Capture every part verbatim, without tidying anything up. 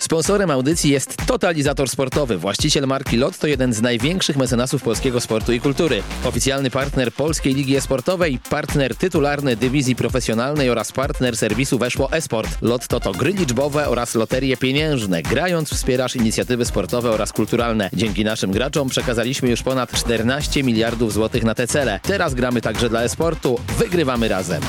Sponsorem audycji jest Totalizator Sportowy. Właściciel marki LOT to jeden z największych mecenasów polskiego sportu i kultury. Oficjalny partner Polskiej Ligi E-Sportowej, partner tytularny dywizji profesjonalnej oraz partner serwisu Weszło eSport. LOT to gry liczbowe oraz loterie pieniężne. Grając wspierasz inicjatywy sportowe oraz kulturalne. Dzięki naszym graczom przekazaliśmy już ponad czternaście miliardów złotych na te cele. Teraz gramy także dla e-sportu. Wygrywamy razem.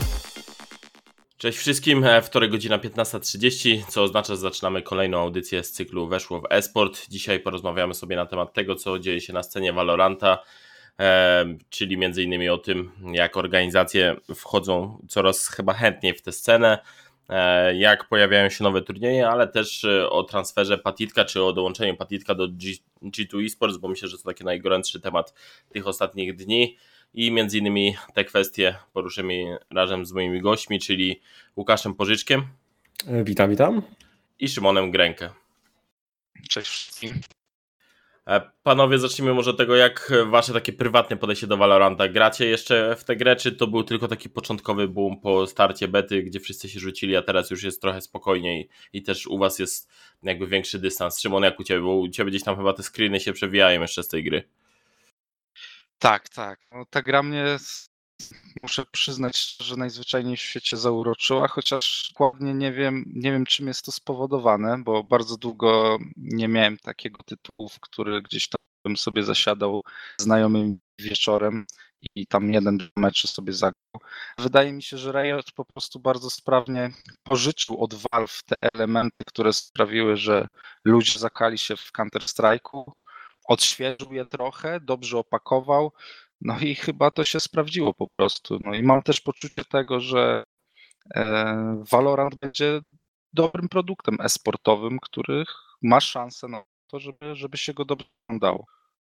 Cześć wszystkim, wtorek godzina piętnasta trzydzieści, co oznacza, że zaczynamy kolejną audycję z cyklu Weszło w eSport. Dzisiaj porozmawiamy sobie na temat tego, co dzieje się na scenie Valoranta, e, czyli między innymi o tym, jak organizacje wchodzą coraz chyba chętniej w tę scenę, e, jak pojawiają się nowe turnieje, ale też o transferze Patitka, czy o dołączeniu Patitka do G, G two eSports, bo myślę, że to taki najgorętszy temat tych ostatnich dni. I między innymi te kwestie poruszymy razem z moimi gośćmi, czyli Łukaszem Pożyczkiem. Witam, witam. I Szymonem Grękę. Cześć wszystkim. Panowie, zacznijmy może od tego, jak wasze takie prywatne podejście do Valoranta. Gracie jeszcze w tę grę, czy to był tylko taki początkowy boom po starcie bety, gdzie wszyscy się rzucili, a teraz już jest trochę spokojniej i też u was jest jakby większy dystans. Szymon, jak u ciebie? Bo u ciebie gdzieś tam chyba te screeny się przewijają jeszcze z tej gry. Tak, tak. No, ta gra mnie, muszę przyznać, że najzwyczajniej w świecie zauroczyła, chociaż głównie nie wiem, nie wiem czym jest to spowodowane, bo bardzo długo nie miałem takiego tytułu, w który gdzieś tam bym sobie zasiadał z znajomym wieczorem i tam jeden mecz sobie zagrał. Wydaje mi się, że Riot po prostu bardzo sprawnie pożyczył od Valve te elementy, które sprawiły, że ludzie zakali się w Counter-Strike'u. Odświeżył je trochę, dobrze opakował, no i chyba to się sprawdziło po prostu. No i mam też poczucie tego, że e, Valorant będzie dobrym produktem e-sportowym, który ma szansę na to, żeby, żeby się go dobrze oglądało.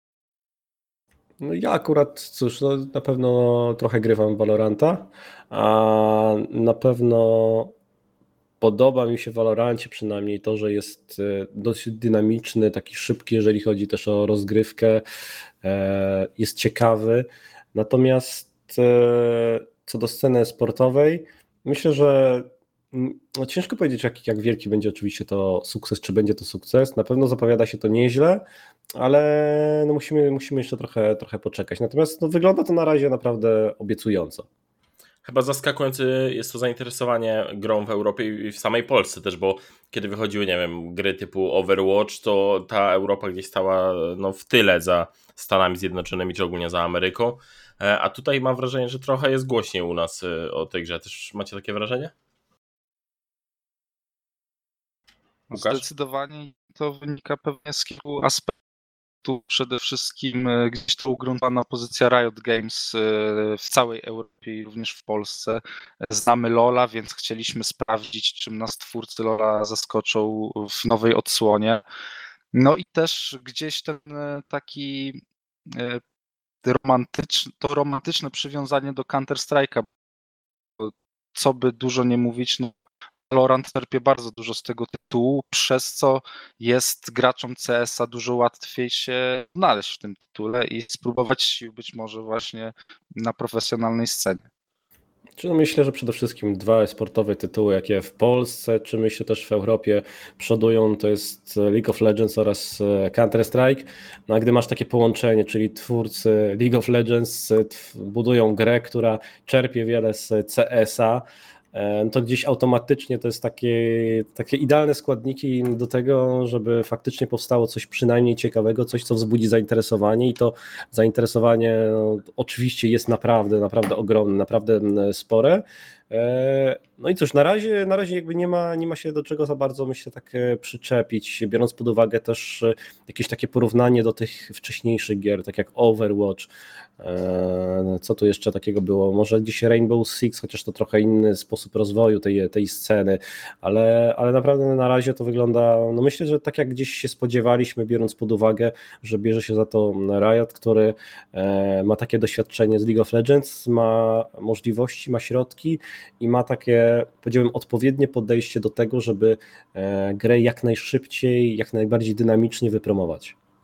No ja akurat, cóż, no na pewno trochę grywam Valoranta, a na pewno podoba mi się w Valorancie przynajmniej to, że jest dosyć dynamiczny, taki szybki, jeżeli chodzi też o rozgrywkę, jest ciekawy. Natomiast co do sceny sportowej, myślę, że no ciężko powiedzieć, jak, jak wielki będzie oczywiście to sukces, czy będzie to sukces. Na pewno zapowiada się to nieźle, ale no musimy, musimy jeszcze trochę, trochę poczekać. Natomiast no wygląda to na razie naprawdę obiecująco. Chyba zaskakujące jest to zainteresowanie grą w Europie i w samej Polsce też, bo kiedy wychodziły, nie wiem, gry typu Overwatch, to ta Europa gdzieś stała no, w tyle za Stanami Zjednoczonymi, czy ogólnie za Ameryką, a tutaj mam wrażenie, że trochę jest głośniej u nas o tej grze. Też macie takie wrażenie? Łukasz? Zdecydowanie to wynika pewnie z kilku aspektów. Tu przede wszystkim gdzieś to ugruntowana pozycja Riot Games w całej Europie i również w Polsce. Znamy LoL'a, więc chcieliśmy sprawdzić, czym nas twórcy LoL'a zaskoczą w nowej odsłonie. No i też gdzieś ten taki romantyczny, to romantyczne przywiązanie do Counter-Strike'a, co by dużo nie mówić, no Valorant czerpie bardzo dużo z tego tytułu, przez co jest graczom C S a dużo łatwiej się znaleźć w tym tytule i spróbować sił być może właśnie na profesjonalnej scenie. Czy no myślę, że przede wszystkim dwa sportowe tytuły, jakie w Polsce, czy myślę też w Europie przodują, to jest League of Legends oraz Counter-Strike. No a gdy masz takie połączenie, czyli twórcy League of Legends budują grę, która czerpie wiele z C S a, to gdzieś automatycznie to jest takie, takie idealne składniki do tego, żeby faktycznie powstało coś przynajmniej ciekawego, coś, co wzbudzi zainteresowanie i to zainteresowanie no, oczywiście jest naprawdę, naprawdę ogromne, naprawdę spore. No i cóż, na razie, na razie jakby nie ma, nie ma się do czego za bardzo, myślę, tak przyczepić, biorąc pod uwagę też jakieś takie porównanie do tych wcześniejszych gier, tak jak Overwatch. Co tu jeszcze takiego było? Może gdzieś Rainbow Six, chociaż to trochę inny sposób rozwoju tej, tej sceny, ale, ale naprawdę na razie to wygląda, no myślę, że tak jak gdzieś się spodziewaliśmy, biorąc pod uwagę, że bierze się za to Riot, który ma takie doświadczenie z League of Legends, ma możliwości, ma środki i ma takie, powiedziałbym, odpowiednie podejście do tego, żeby grę jak najszybciej, jak najbardziej dynamicznie wypromować.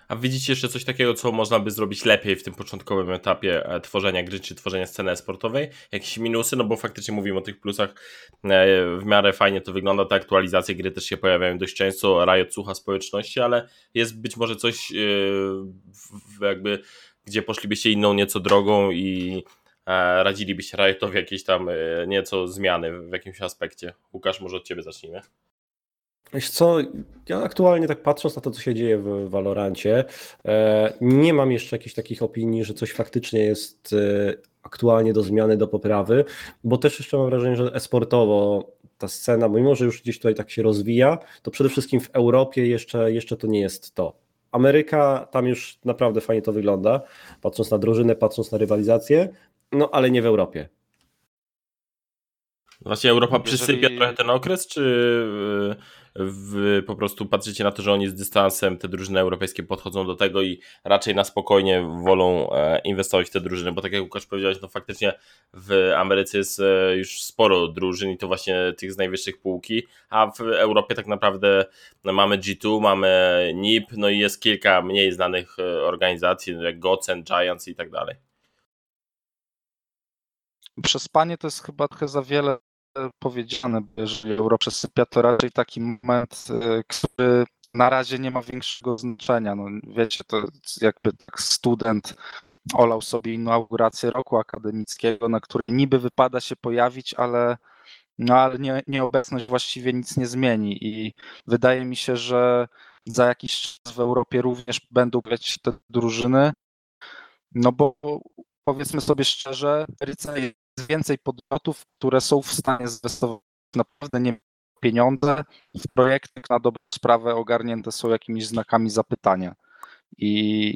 A widzicie jeszcze coś takiego, co można by zrobić lepiej w tym początkowym etapie e, tworzenia gry, czy tworzenia sceny sportowej? Jakieś minusy? No bo faktycznie mówimy o tych plusach, e, w miarę fajnie to wygląda, te aktualizacje gry też się pojawiają dość często, Riot słucha społeczności, ale jest być może coś e, w, jakby, gdzie poszlibyście inną nieco drogą i e, radzilibyście Riotowi jakieś tam e, nieco zmiany w jakimś aspekcie. Łukasz, może od ciebie zacznijmy. Wiesz co, ja aktualnie tak patrząc na to, co się dzieje w Valorancie, nie mam jeszcze jakichś takich opinii, że coś faktycznie jest aktualnie do zmiany, do poprawy, bo też jeszcze mam wrażenie, że esportowo ta scena, mimo że już gdzieś tutaj tak się rozwija, to przede wszystkim w Europie jeszcze, jeszcze to nie jest to. Ameryka, tam już naprawdę fajnie to wygląda, patrząc na drużynę, patrząc na rywalizację, no ale nie w Europie. Właśnie Europa Jeżeli- przysypia trochę ten okres, czy wy po prostu patrzycie na to, że oni z dystansem, te drużyny europejskie podchodzą do tego i raczej na spokojnie wolą e, inwestować w te drużyny, bo tak jak Łukasz powiedziałeś, no faktycznie w Ameryce jest e, już sporo drużyn i to właśnie tych z najwyższych półki, a w Europie tak naprawdę no, mamy G dwa, mamy N I P, no i jest kilka mniej znanych e, organizacji, jak Godsend, Giants i tak dalej. Przespanie to jest chyba trochę za wiele powiedziane, bo jeżeli euro przesypia, to raczej taki moment, y, który na razie nie ma większego znaczenia. No, wiecie, to jakby tak student olał sobie inaugurację roku akademickiego, na której niby wypada się pojawić, ale, no, ale nie, nieobecność właściwie nic nie zmieni i wydaje mi się, że za jakiś czas w Europie również będą grać te drużyny, no bo powiedzmy sobie szczerze, w Ameryce jest więcej podmiotów, które są w stanie zainwestować naprawdę nie pieniądze w projekty, na dobrą sprawę ogarnięte są jakimiś znakami zapytania. I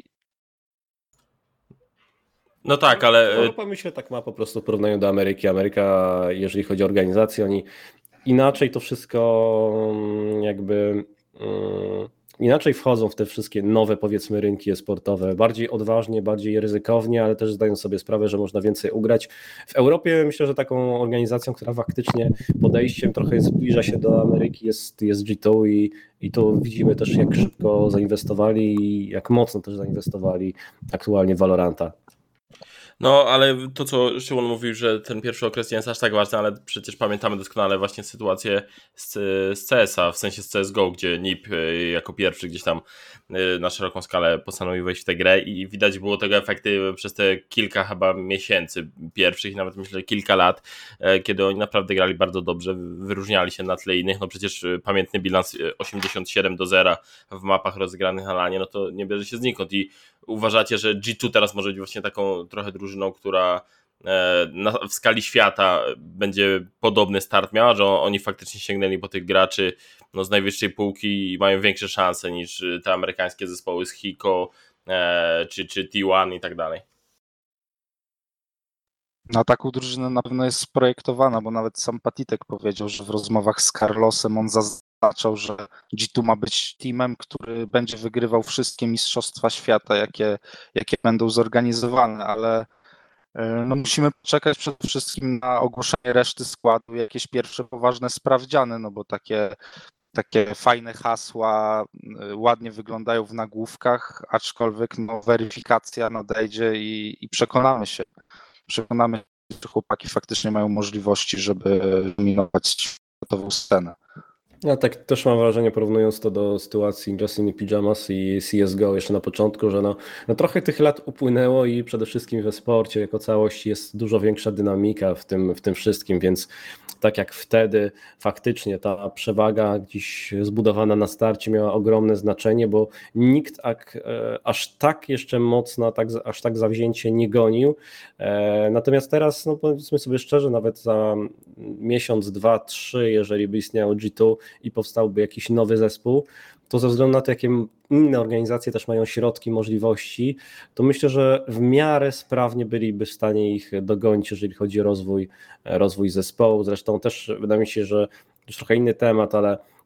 No tak, ale Europa myślę tak ma po prostu w porównaniu do Ameryki. Ameryka, jeżeli chodzi o organizację, oni inaczej to wszystko mm, jakby mm, inaczej wchodzą w te wszystkie nowe, powiedzmy, rynki e-sportowe, bardziej odważnie, bardziej ryzykownie, ale też zdają sobie sprawę, że można więcej ugrać. W Europie myślę, że taką organizacją, która faktycznie podejściem trochę zbliża się do Ameryki, jest, jest G dwa i, i tu widzimy też, jak szybko zainwestowali i jak mocno też zainwestowali aktualnie w Valoranta. No, ale to, co Szymon mówił, że ten pierwszy okres nie jest aż tak ważny, ale przecież pamiętamy doskonale właśnie sytuację z, z C S a, w sensie z C S G O, gdzie N I P jako pierwszy gdzieś tam na szeroką skalę postanowił wejść w tę grę i widać było tego efekty przez te kilka chyba miesięcy pierwszych i nawet myślę kilka lat, kiedy oni naprawdę grali bardzo dobrze, wyróżniali się na tle innych, no przecież pamiętny bilans osiemdziesiąt siedem do zera w mapach rozegranych na lanie, no to nie bierze się znikąd i uważacie, że G dwa teraz może być właśnie taką trochę drużyną, która na, w skali świata będzie podobny start miała, że oni faktycznie sięgnęli po tych graczy no, z najwyższej półki i mają większe szanse niż te amerykańskie zespoły z Hiko e, czy, czy T jeden i tak dalej. na taką drużynę na pewno jest sprojektowana, bo nawet sam Patitek powiedział, że w rozmowach z Carlosem on zaznaczał, że G dwa ma być teamem, który będzie wygrywał wszystkie mistrzostwa świata, jakie, jakie będą zorganizowane, ale no musimy czekać przede wszystkim na ogłoszenie reszty składu, jakieś pierwsze poważne sprawdziany, no bo takie, takie fajne hasła ładnie wyglądają w nagłówkach, aczkolwiek no, weryfikacja nadejdzie i, i przekonamy się, przekonamy się, że chłopaki faktycznie mają możliwości, żeby dominować światową scenę. Ja tak też mam wrażenie, porównując to do sytuacji Justin in Pyjamas i C S G O jeszcze na początku, że no, no trochę tych lat upłynęło i przede wszystkim we sporcie jako całości jest dużo większa dynamika w tym, w tym wszystkim, więc tak jak wtedy faktycznie ta przewaga gdzieś zbudowana na starcie miała ogromne znaczenie, bo nikt ak, e, aż tak jeszcze mocno, tak, aż tak zawzięcie nie gonił. E, natomiast teraz, no powiedzmy sobie szczerze, nawet za miesiąc, dwa, trzy, jeżeli by istniało G dwa i powstałby jakiś nowy zespół, to ze względu na to, jakie inne organizacje też mają środki, możliwości, to myślę, że w miarę sprawnie byliby w stanie ich dogonić, jeżeli chodzi o rozwój, rozwój zespołu. Zresztą też wydaje mi się, że już trochę inny temat, ale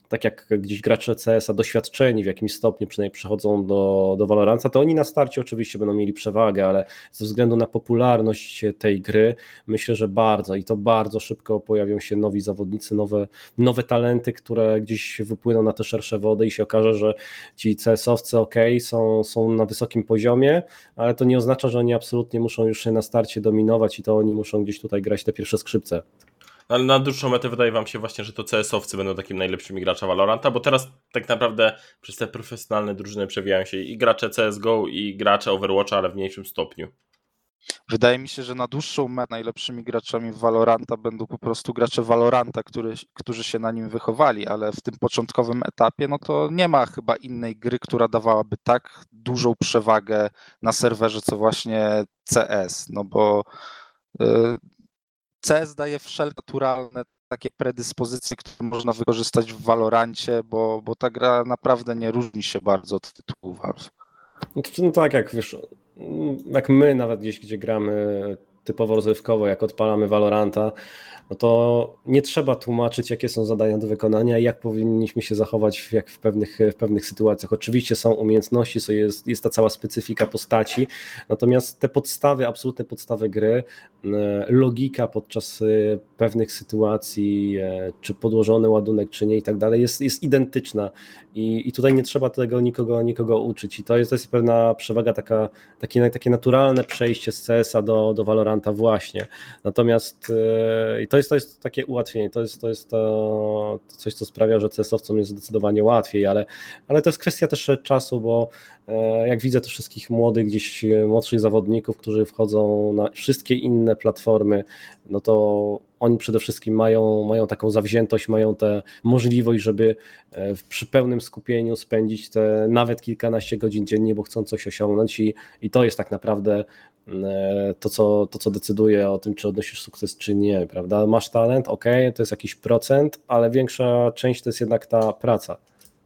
tak jak gdzieś gracze C S a doświadczeni w jakimś stopniu przynajmniej przechodzą do, do Valoranta, to oni na starcie oczywiście będą mieli przewagę, ale ze względu na popularność tej gry myślę, że bardzo i to bardzo szybko pojawią się nowi zawodnicy, nowe, nowe talenty, które gdzieś wypłyną na te szersze wody i się okaże, że ci C S owcy ok, są, są na wysokim poziomie, ale to nie oznacza, że oni absolutnie muszą już się na starcie dominować i to oni muszą gdzieś tutaj grać te pierwsze skrzypce. Ale na dłuższą metę wydaje wam się właśnie, że to C S owcy będą takimi najlepszymi graczami Valoranta, bo teraz tak naprawdę przez te profesjonalne drużyny przewijają się i gracze C S G O, i gracze Overwatcha, ale w mniejszym stopniu. Wydaje mi się, że na dłuższą metę najlepszymi graczami Valoranta będą po prostu gracze Valoranta, który, którzy się na nim wychowali, ale w tym początkowym etapie no to nie ma chyba innej gry, która dawałaby tak dużą przewagę na serwerze, co właśnie C S, no bo y, C S daje wszelkie naturalne takie predyspozycje, które można wykorzystać w Valorancie, bo, bo ta gra naprawdę nie różni się bardzo od tytułu Valve. No, to, no tak, jak wiesz, jak my nawet gdzieś, gdzie gramy typowo rozrywkowo, jak odpalamy Valoranta, no to nie trzeba tłumaczyć, jakie są zadania do wykonania i jak powinniśmy się zachować w, jak w, pewnych, w pewnych sytuacjach. Oczywiście są umiejętności, so jest, jest ta cała specyfika postaci, natomiast te podstawy, absolutne podstawy gry, logika podczas pewnych sytuacji, czy podłożony ładunek, czy nie i tak dalej, jest, jest identyczna i, i tutaj nie trzeba tego nikogo, nikogo uczyć i to jest, to jest pewna przewaga, taka, takie, takie naturalne przejście z C S a do, do Valoranta właśnie. Natomiast i to jest, to jest takie ułatwienie, to jest, to jest to coś, co sprawia, że C S owcom jest zdecydowanie łatwiej, ale, ale to jest kwestia też czasu, bo jak widzę tych wszystkich młodych, gdzieś młodszych zawodników, którzy wchodzą na wszystkie inne platformy, no to oni przede wszystkim mają, mają taką zawziętość, mają tę możliwość, żeby przy pełnym skupieniu spędzić te nawet kilkanaście godzin dziennie, bo chcą coś osiągnąć i, i to jest tak naprawdę to co, to, co decyduje o tym, czy odnosisz sukces, czy nie, prawda? Masz talent, ok, to jest jakiś procent, ale większa część to jest jednak ta praca.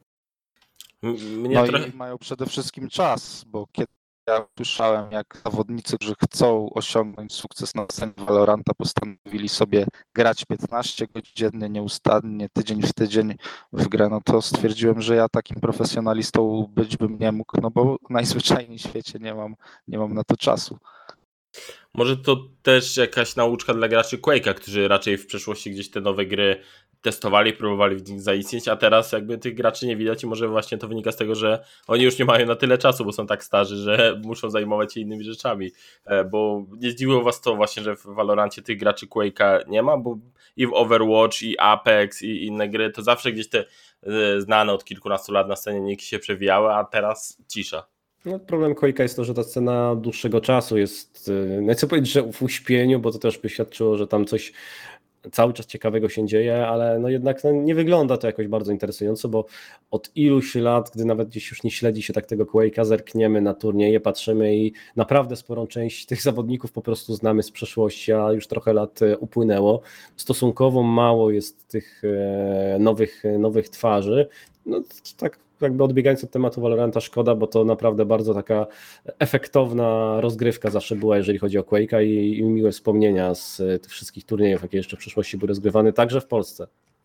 Mnie no trochę... i mają przede wszystkim czas, bo kiedy ja słyszałem, jak zawodnicy, którzy chcą osiągnąć sukces na scenie Valoranta, postanowili sobie grać piętnaście godzin dziennie, nieustannie, tydzień w tydzień w grę, no to stwierdziłem, że ja takim profesjonalistą być bym nie mógł, no bo najzwyczajniej w świecie nie mam, nie mam na to czasu. Może to też jakaś nauczka dla graczy Quake'a, którzy raczej w przeszłości gdzieś te nowe gry testowali, próbowali w nich zaistnieć, a teraz jakby tych graczy nie widać i może właśnie to wynika z tego, że oni już nie mają na tyle czasu, bo są tak starzy, że muszą zajmować się innymi rzeczami, bo nie zdziwiło was to właśnie, że w Valorancie tych graczy Quake'a nie ma, bo i w Overwatch, i Apex, i inne gry, to zawsze gdzieś te znane od kilkunastu lat na scenie niki się przewijały, a teraz cisza. No, problem Quake'a jest to, że ta scena dłuższego czasu jest, nie chcę powiedzieć, że w uśpieniu, bo to też by świadczyło, że tam coś cały czas ciekawego się dzieje, ale no jednak no nie wygląda to jakoś bardzo interesująco, bo od iluś lat, gdy nawet gdzieś już nie śledzi się tak tego Quake'a, zerkniemy na turnieje, patrzymy i naprawdę sporą część tych zawodników po prostu znamy z przeszłości, a już trochę lat upłynęło. Stosunkowo mało jest tych nowych, nowych twarzy. No tak jakby odbiegając od tematu Valoranta, szkoda, bo to naprawdę bardzo taka efektowna rozgrywka zawsze była, jeżeli chodzi o Quake'a i, i miłe wspomnienia z tych wszystkich turniejów, jakie jeszcze w przeszłości były rozgrywane, także w Polsce.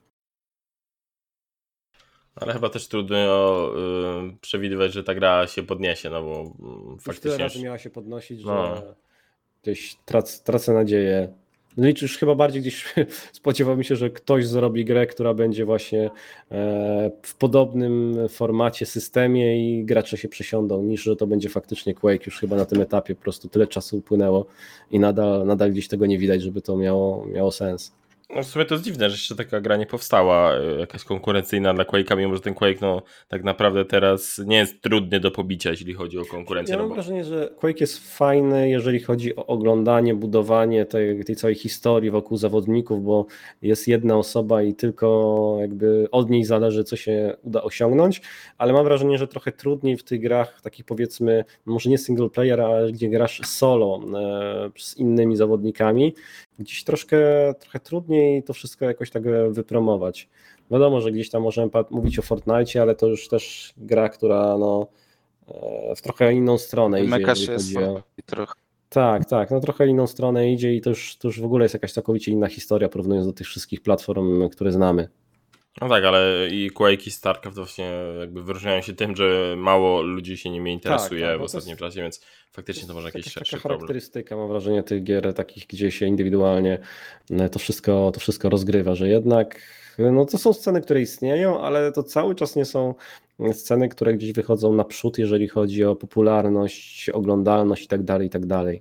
Ale chyba też trudno yy, przewidywać, że ta gra się podniesie, no bo yy, faktycznie... Tyle razy miała się podnosić, no. że gdzieś trac, tracę nadzieję. No i już chyba bardziej gdzieś spodziewam się, że ktoś zrobi grę, która będzie właśnie w podobnym formacie, systemie i gracze się przesiądą, niż że to będzie faktycznie Quake. Już chyba na tym etapie po prostu tyle czasu upłynęło i nadal, nadal gdzieś tego nie widać, żeby to miało, miało sens. No w sumie to jest dziwne, że jeszcze taka gra nie powstała, jakaś konkurencyjna dla Quake'a, mimo że ten Quake no tak naprawdę teraz nie jest trudny do pobicia, jeśli chodzi o konkurencję. Ja mam no bo... wrażenie, że Quake jest fajny, jeżeli chodzi o oglądanie, budowanie tej, tej całej historii wokół zawodników, bo jest jedna osoba i tylko jakby od niej zależy, co się uda osiągnąć, ale mam wrażenie, że trochę trudniej w tych grach, takich powiedzmy, może nie single player, ale gdzie grasz solo e, z innymi zawodnikami, gdzieś troszkę, trochę trudniej to wszystko jakoś tak wypromować. Wiadomo, że gdzieś tam możemy mówić o Fortnite, ale to już też gra, która no, w trochę inną stronę idzie. Meka się chodzi o... trochę. Tak, tak, no trochę inną stronę idzie i to już, to już w ogóle jest jakaś całkowicie inna historia, porównując do tych wszystkich platform, które znamy. No tak, ale i Quake i StarCraft właśnie jakby wyróżniają się tym, że mało ludzi się nimi interesuje tak, tak, w no to ostatnim jest- czasie, więc To faktycznie to może jest jakiś jakaś szerszy taka problem. charakterystyka, mam wrażenie, tych gier takich, gdzie się indywidualnie e, to wszystko, to wszystko rozgrywa, że jednak e, no to są sceny, które istnieją, ale to cały czas nie są sceny, które gdzieś wychodzą naprzód, jeżeli chodzi o popularność, oglądalność i tak dalej, i tak dalej.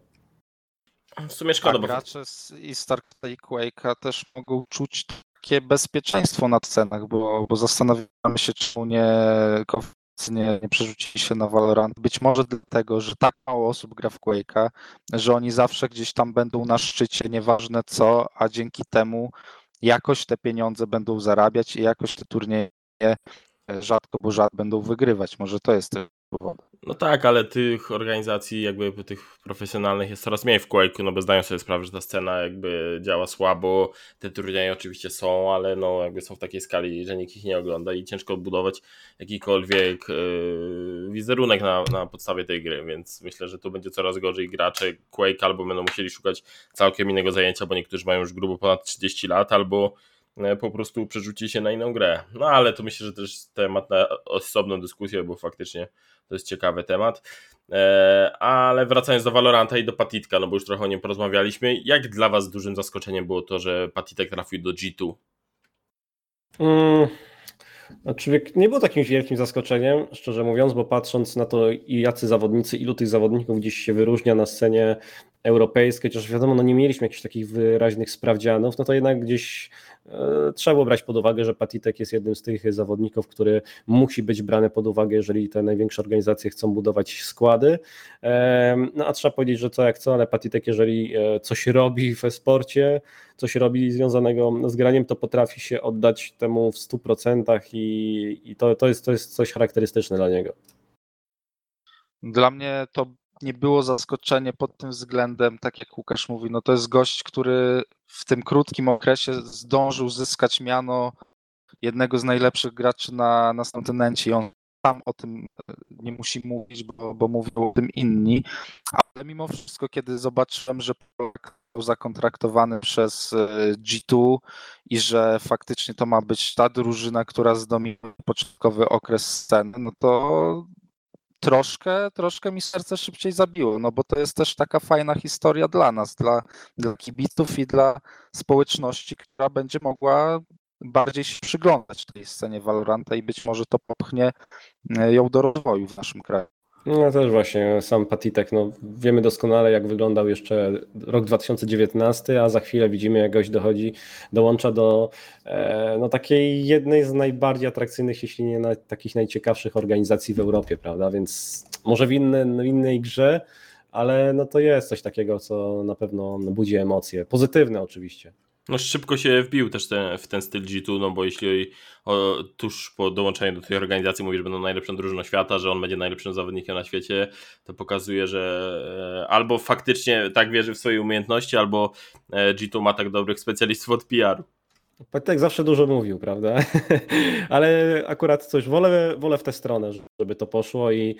W sumie A szkoda, bo gracze z i StarCrafta i Quake'a też mogą czuć takie bezpieczeństwo na scenach, bo, bo zastanawiamy się, czemu nie kowcy nie, nie przerzucili się na Valorant. Być może dlatego, że tak mało osób gra w Quake'a, że oni zawsze gdzieś tam będą na szczycie, nieważne co, a dzięki temu jakoś te pieniądze będą zarabiać i jakoś te turnieje rzadko, bo rzadko będą wygrywać. Może to jest też powód. no tak, ale tych organizacji jakby tych profesjonalnych jest coraz mniej w Quake'u, no bo zdają sobie sprawę, że ta scena jakby działa słabo, te turnieje oczywiście są, ale no jakby są w takiej skali, że nikt ich nie ogląda i ciężko odbudować jakikolwiek yy, wizerunek na, na podstawie tej gry, więc myślę, że tu będzie coraz gorzej. Gracze Quake albo będą musieli szukać całkiem innego zajęcia, bo niektórzy mają już grubo ponad trzydzieści lat, albo e, po prostu przerzuci się na inną grę. No ale to myślę, że też temat na osobną dyskusję, bo faktycznie to jest ciekawy temat. E, ale wracając do Valoranta i do Patitka, no bo już trochę o nim porozmawialiśmy. Jak dla was dużym zaskoczeniem było to, że Patitek trafił do G dwa? Mm, znaczy, nie było takim wielkim zaskoczeniem, szczerze mówiąc, bo patrząc na to, i jacy zawodnicy, ilu tych zawodników gdzieś się wyróżnia na scenie europejskiej, chociaż wiadomo, no nie mieliśmy jakichś takich wyraźnych sprawdzianów, no to jednak gdzieś e, trzeba było brać pod uwagę, że Patitek jest jednym z tych zawodników, który musi być brany pod uwagę, jeżeli te największe organizacje chcą budować składy. E, no a trzeba powiedzieć, że co jak co, ale Patitek, jeżeli e, coś robi w e-sporcie, coś robi związanego z graniem, to potrafi się oddać temu w stu procentach i, i to, to, jest, to jest coś charakterystyczne dla niego. Dla mnie to nie było zaskoczenie pod tym względem, tak jak Łukasz mówi, no to jest gość, który w tym krótkim okresie zdążył zyskać miano jednego z najlepszych graczy na, na kontynencie i on sam o tym nie musi mówić, bo, bo mówią o tym inni, ale mimo wszystko, kiedy zobaczyłem, że Polak był zakontraktowany przez G dwa i że faktycznie to ma być ta drużyna, która zdominuje początkowy okres sceny, no to troszkę, troszkę mi serce szybciej zabiło, no bo to jest też taka fajna historia dla nas, dla, dla kibiców i dla społeczności, która będzie mogła bardziej się przyglądać tej scenie Valoranta i być może to popchnie ją do rozwoju w naszym kraju. No też właśnie sam Patitek, no wiemy doskonale jak wyglądał jeszcze rok dwa tysiące dziewiętnasty, a za chwilę widzimy jak goś dochodzi, dołącza do e, no takiej jednej z najbardziej atrakcyjnych, jeśli nie na, takich najciekawszych organizacji w Europie, prawda, więc może w, inne, w innej grze, ale no to jest coś takiego, co na pewno budzi emocje, pozytywne oczywiście. No szybko się wbił też ten, w ten styl G dwa, no bo jeśli o, tuż po dołączeniu do tej organizacji mówi, że będą najlepszą drużyną świata, że on będzie najlepszym zawodnikiem na świecie, to pokazuje, że e, albo faktycznie tak wierzy w swoje umiejętności, albo e, G dwa ma tak dobrych specjalistów od P R-u. Patitek zawsze dużo mówił, prawda? Ale akurat coś, wolę, wolę w tę stronę, żeby to poszło i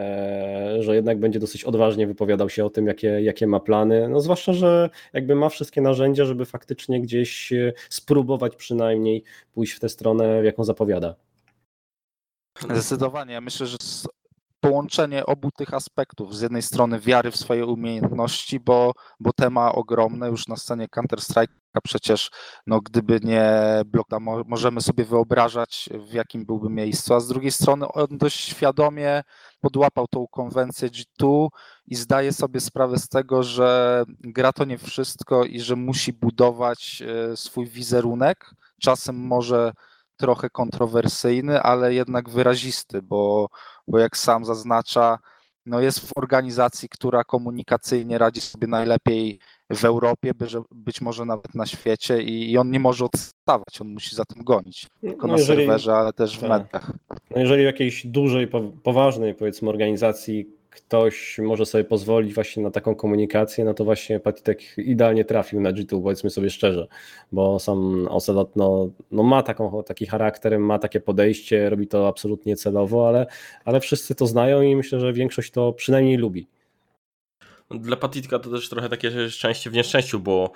e, że jednak będzie dosyć odważnie wypowiadał się o tym, jakie, jakie ma plany. No zwłaszcza, że jakby ma wszystkie narzędzia, żeby faktycznie gdzieś spróbować przynajmniej pójść w tę stronę, w jaką zapowiada. Zdecydowanie. Ja myślę, że połączenie obu tych aspektów, z jednej strony wiary w swoje umiejętności, bo, bo te ma ogromne już na scenie Counter-Strike'a przecież, no gdyby nie blok, mo- możemy sobie wyobrażać w jakim byłby miejscu, a z drugiej strony on dość świadomie podłapał tą konwencję G dwa i zdaje sobie sprawę z tego, że gra to nie wszystko i że musi budować e, swój wizerunek, czasem może trochę kontrowersyjny, ale jednak wyrazisty, bo, bo jak sam zaznacza, no jest w organizacji, która komunikacyjnie radzi sobie najlepiej w Europie, by, że być może nawet na świecie i, i on nie może odstawać, on musi za tym gonić, tylko No na jeżeli- serwerze, ale też w tak. mediach. No jeżeli w jakiejś dużej, po- poważnej powiedzmy organizacji ktoś może sobie pozwolić właśnie na taką komunikację, no to właśnie Patitek idealnie trafił na G dwa, powiedzmy sobie szczerze, bo sam Ocelot no, no ma taką, taki charakter, ma takie podejście, robi to absolutnie celowo, ale, ale wszyscy to znają i myślę, że większość to przynajmniej lubi. Dla Patitka to też trochę takie szczęście w nieszczęściu, bo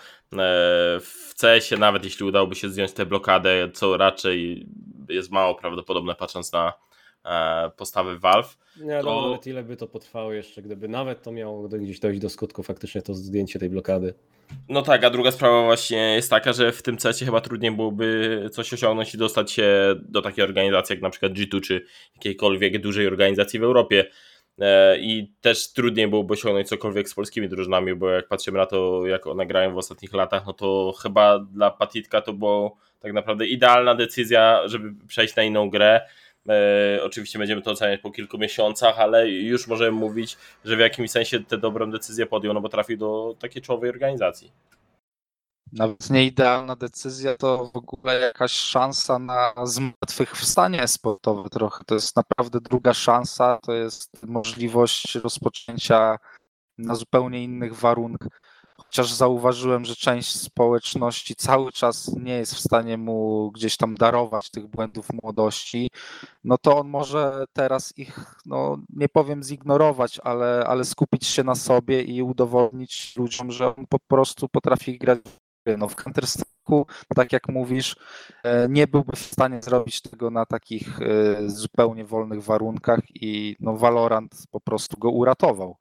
w C S ie nawet jeśli udałoby się zdjąć tę blokadę, co raczej jest mało prawdopodobne patrząc na postawy Valve. Nie wiadomo to... nawet ile by to potrwało jeszcze, gdyby nawet to miało gdzieś dojść do skutku faktycznie to zdjęcie tej blokady. No tak, a druga sprawa właśnie jest taka, że w tym C S ie chyba trudniej byłoby coś osiągnąć i dostać się do takiej organizacji jak na przykład G dwa czy jakiejkolwiek dużej organizacji w Europie. I też trudniej byłoby osiągnąć cokolwiek z polskimi drużynami, bo jak patrzymy na to, jak one grają w ostatnich latach, no to chyba dla Patitka to była tak naprawdę idealna decyzja, żeby przejść na inną grę. E, oczywiście będziemy to oceniać po kilku miesiącach, ale już możemy mówić, że w jakimś sensie tę dobrą decyzję podjął, no bo trafił do takiej czołowej organizacji. Nawet nie idealna decyzja, to w ogóle jakaś szansa na zmartwychwstanie sportowe trochę. To jest naprawdę druga szansa, to jest możliwość rozpoczęcia na zupełnie innych warunkach. Chociaż zauważyłem, że część społeczności cały czas nie jest w stanie mu gdzieś tam darować tych błędów młodości, no to on może teraz ich, no nie powiem zignorować, ale, ale skupić się na sobie i udowodnić ludziom, że on po prostu potrafi grać. No w Counter-Strike'u, tak jak mówisz, nie byłby w stanie zrobić tego na takich zupełnie wolnych warunkach i no Valorant po prostu go uratował.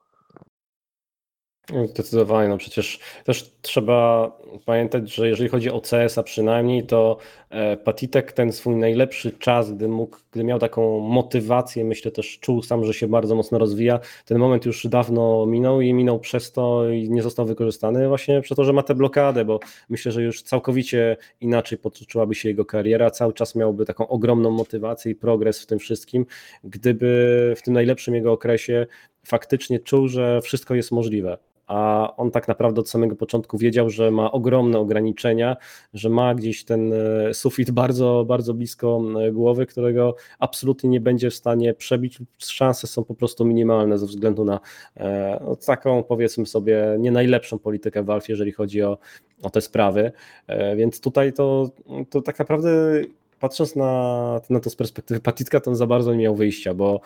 Zdecydowanie, no przecież też trzeba pamiętać, że jeżeli chodzi o C S a przynajmniej, to Patitek ten swój najlepszy czas, gdy mógł, gdy miał taką motywację, myślę też czuł sam, że się bardzo mocno rozwija, ten moment już dawno minął i minął przez to i nie został wykorzystany właśnie przez to, że ma tę blokadę, bo myślę, że już całkowicie inaczej potoczyłaby się jego kariera, cały czas miałby taką ogromną motywację i progres w tym wszystkim, gdyby w tym najlepszym jego okresie faktycznie czuł, że wszystko jest możliwe. A on tak naprawdę od samego początku wiedział, że ma ogromne ograniczenia, że ma gdzieś ten sufit bardzo, bardzo blisko głowy, którego absolutnie nie będzie w stanie przebić. Szanse są po prostu minimalne ze względu na no, taką, powiedzmy sobie, nie najlepszą politykę Valve, jeżeli chodzi o, o te sprawy. Więc tutaj to, to tak naprawdę patrząc na, na to z perspektywy Patitka, to on za bardzo nie miał wyjścia, bo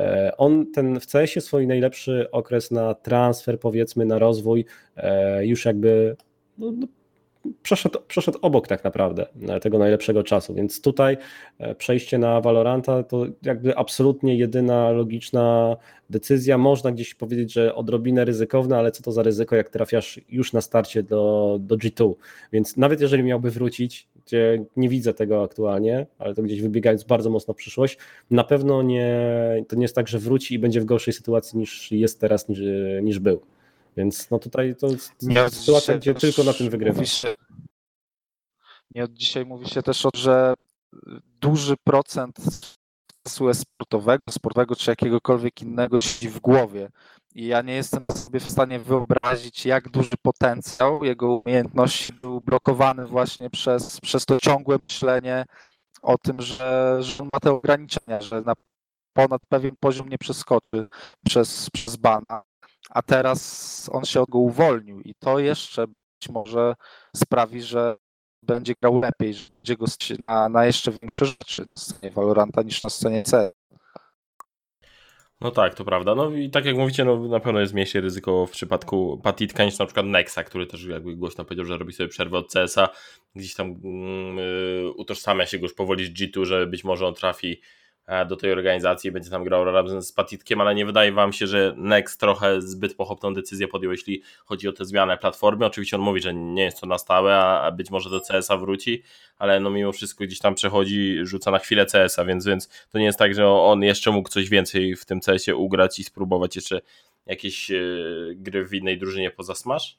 on ten w C S ie swój najlepszy okres na transfer, powiedzmy, na rozwój już jakby no, no, przeszedł, przeszedł obok tak naprawdę tego najlepszego czasu, więc tutaj przejście na Valoranta to jakby absolutnie jedyna logiczna decyzja. Można gdzieś powiedzieć, że odrobinę ryzykowna, ale co to za ryzyko, jak trafiasz już na starcie do, do G dwa, więc nawet jeżeli miałby wrócić, gdzie nie widzę tego aktualnie, ale to gdzieś wybiegając bardzo mocno w przyszłość, na pewno nie, to nie jest tak, że wróci i będzie w gorszej sytuacji niż jest teraz, niż, niż był. Więc no tutaj to jest nie sytuacja, gdzie tylko na tym wygrywa. Się, nie od dzisiaj mówi się też, że duży procent czasu sportowego, sportowego czy jakiegokolwiek innego siedzi w głowie. I ja nie jestem sobie w stanie wyobrazić, jak duży potencjał jego umiejętności był blokowany właśnie przez, przez to ciągłe myślenie o tym, że, że on ma te ograniczenia, że na ponad pewien poziom nie przeskoczy przez, przez bana. A teraz on się od go uwolnił i to jeszcze być może sprawi, że będzie grał lepiej, że będzie go na, na jeszcze większe rzeczy na scenie Valoranta niż na scenie C S. No tak, to prawda. No i tak jak mówicie, no na pewno jest mniejsze ryzyko w przypadku Patitka niż na przykład Nexa, który też jakby głośno powiedział, że robi sobie przerwę od C S a. Gdzieś tam yy, utożsamia się go już powoli z G dwa, że być może on trafi do tej organizacji i będzie tam grał razem z Patitkiem, ale nie wydaje wam się, że Nex trochę zbyt pochopną decyzję podjął, jeśli chodzi o tę zmianę platformy. Oczywiście on mówi, że nie jest to na stałe, a być może do C S a wróci, ale no mimo wszystko gdzieś tam przechodzi, rzuca na chwilę C S a, więc, więc to nie jest tak, że on jeszcze mógł coś więcej w tym C S ie ugrać i spróbować jeszcze jakieś yy, gry w innej drużynie poza Smash?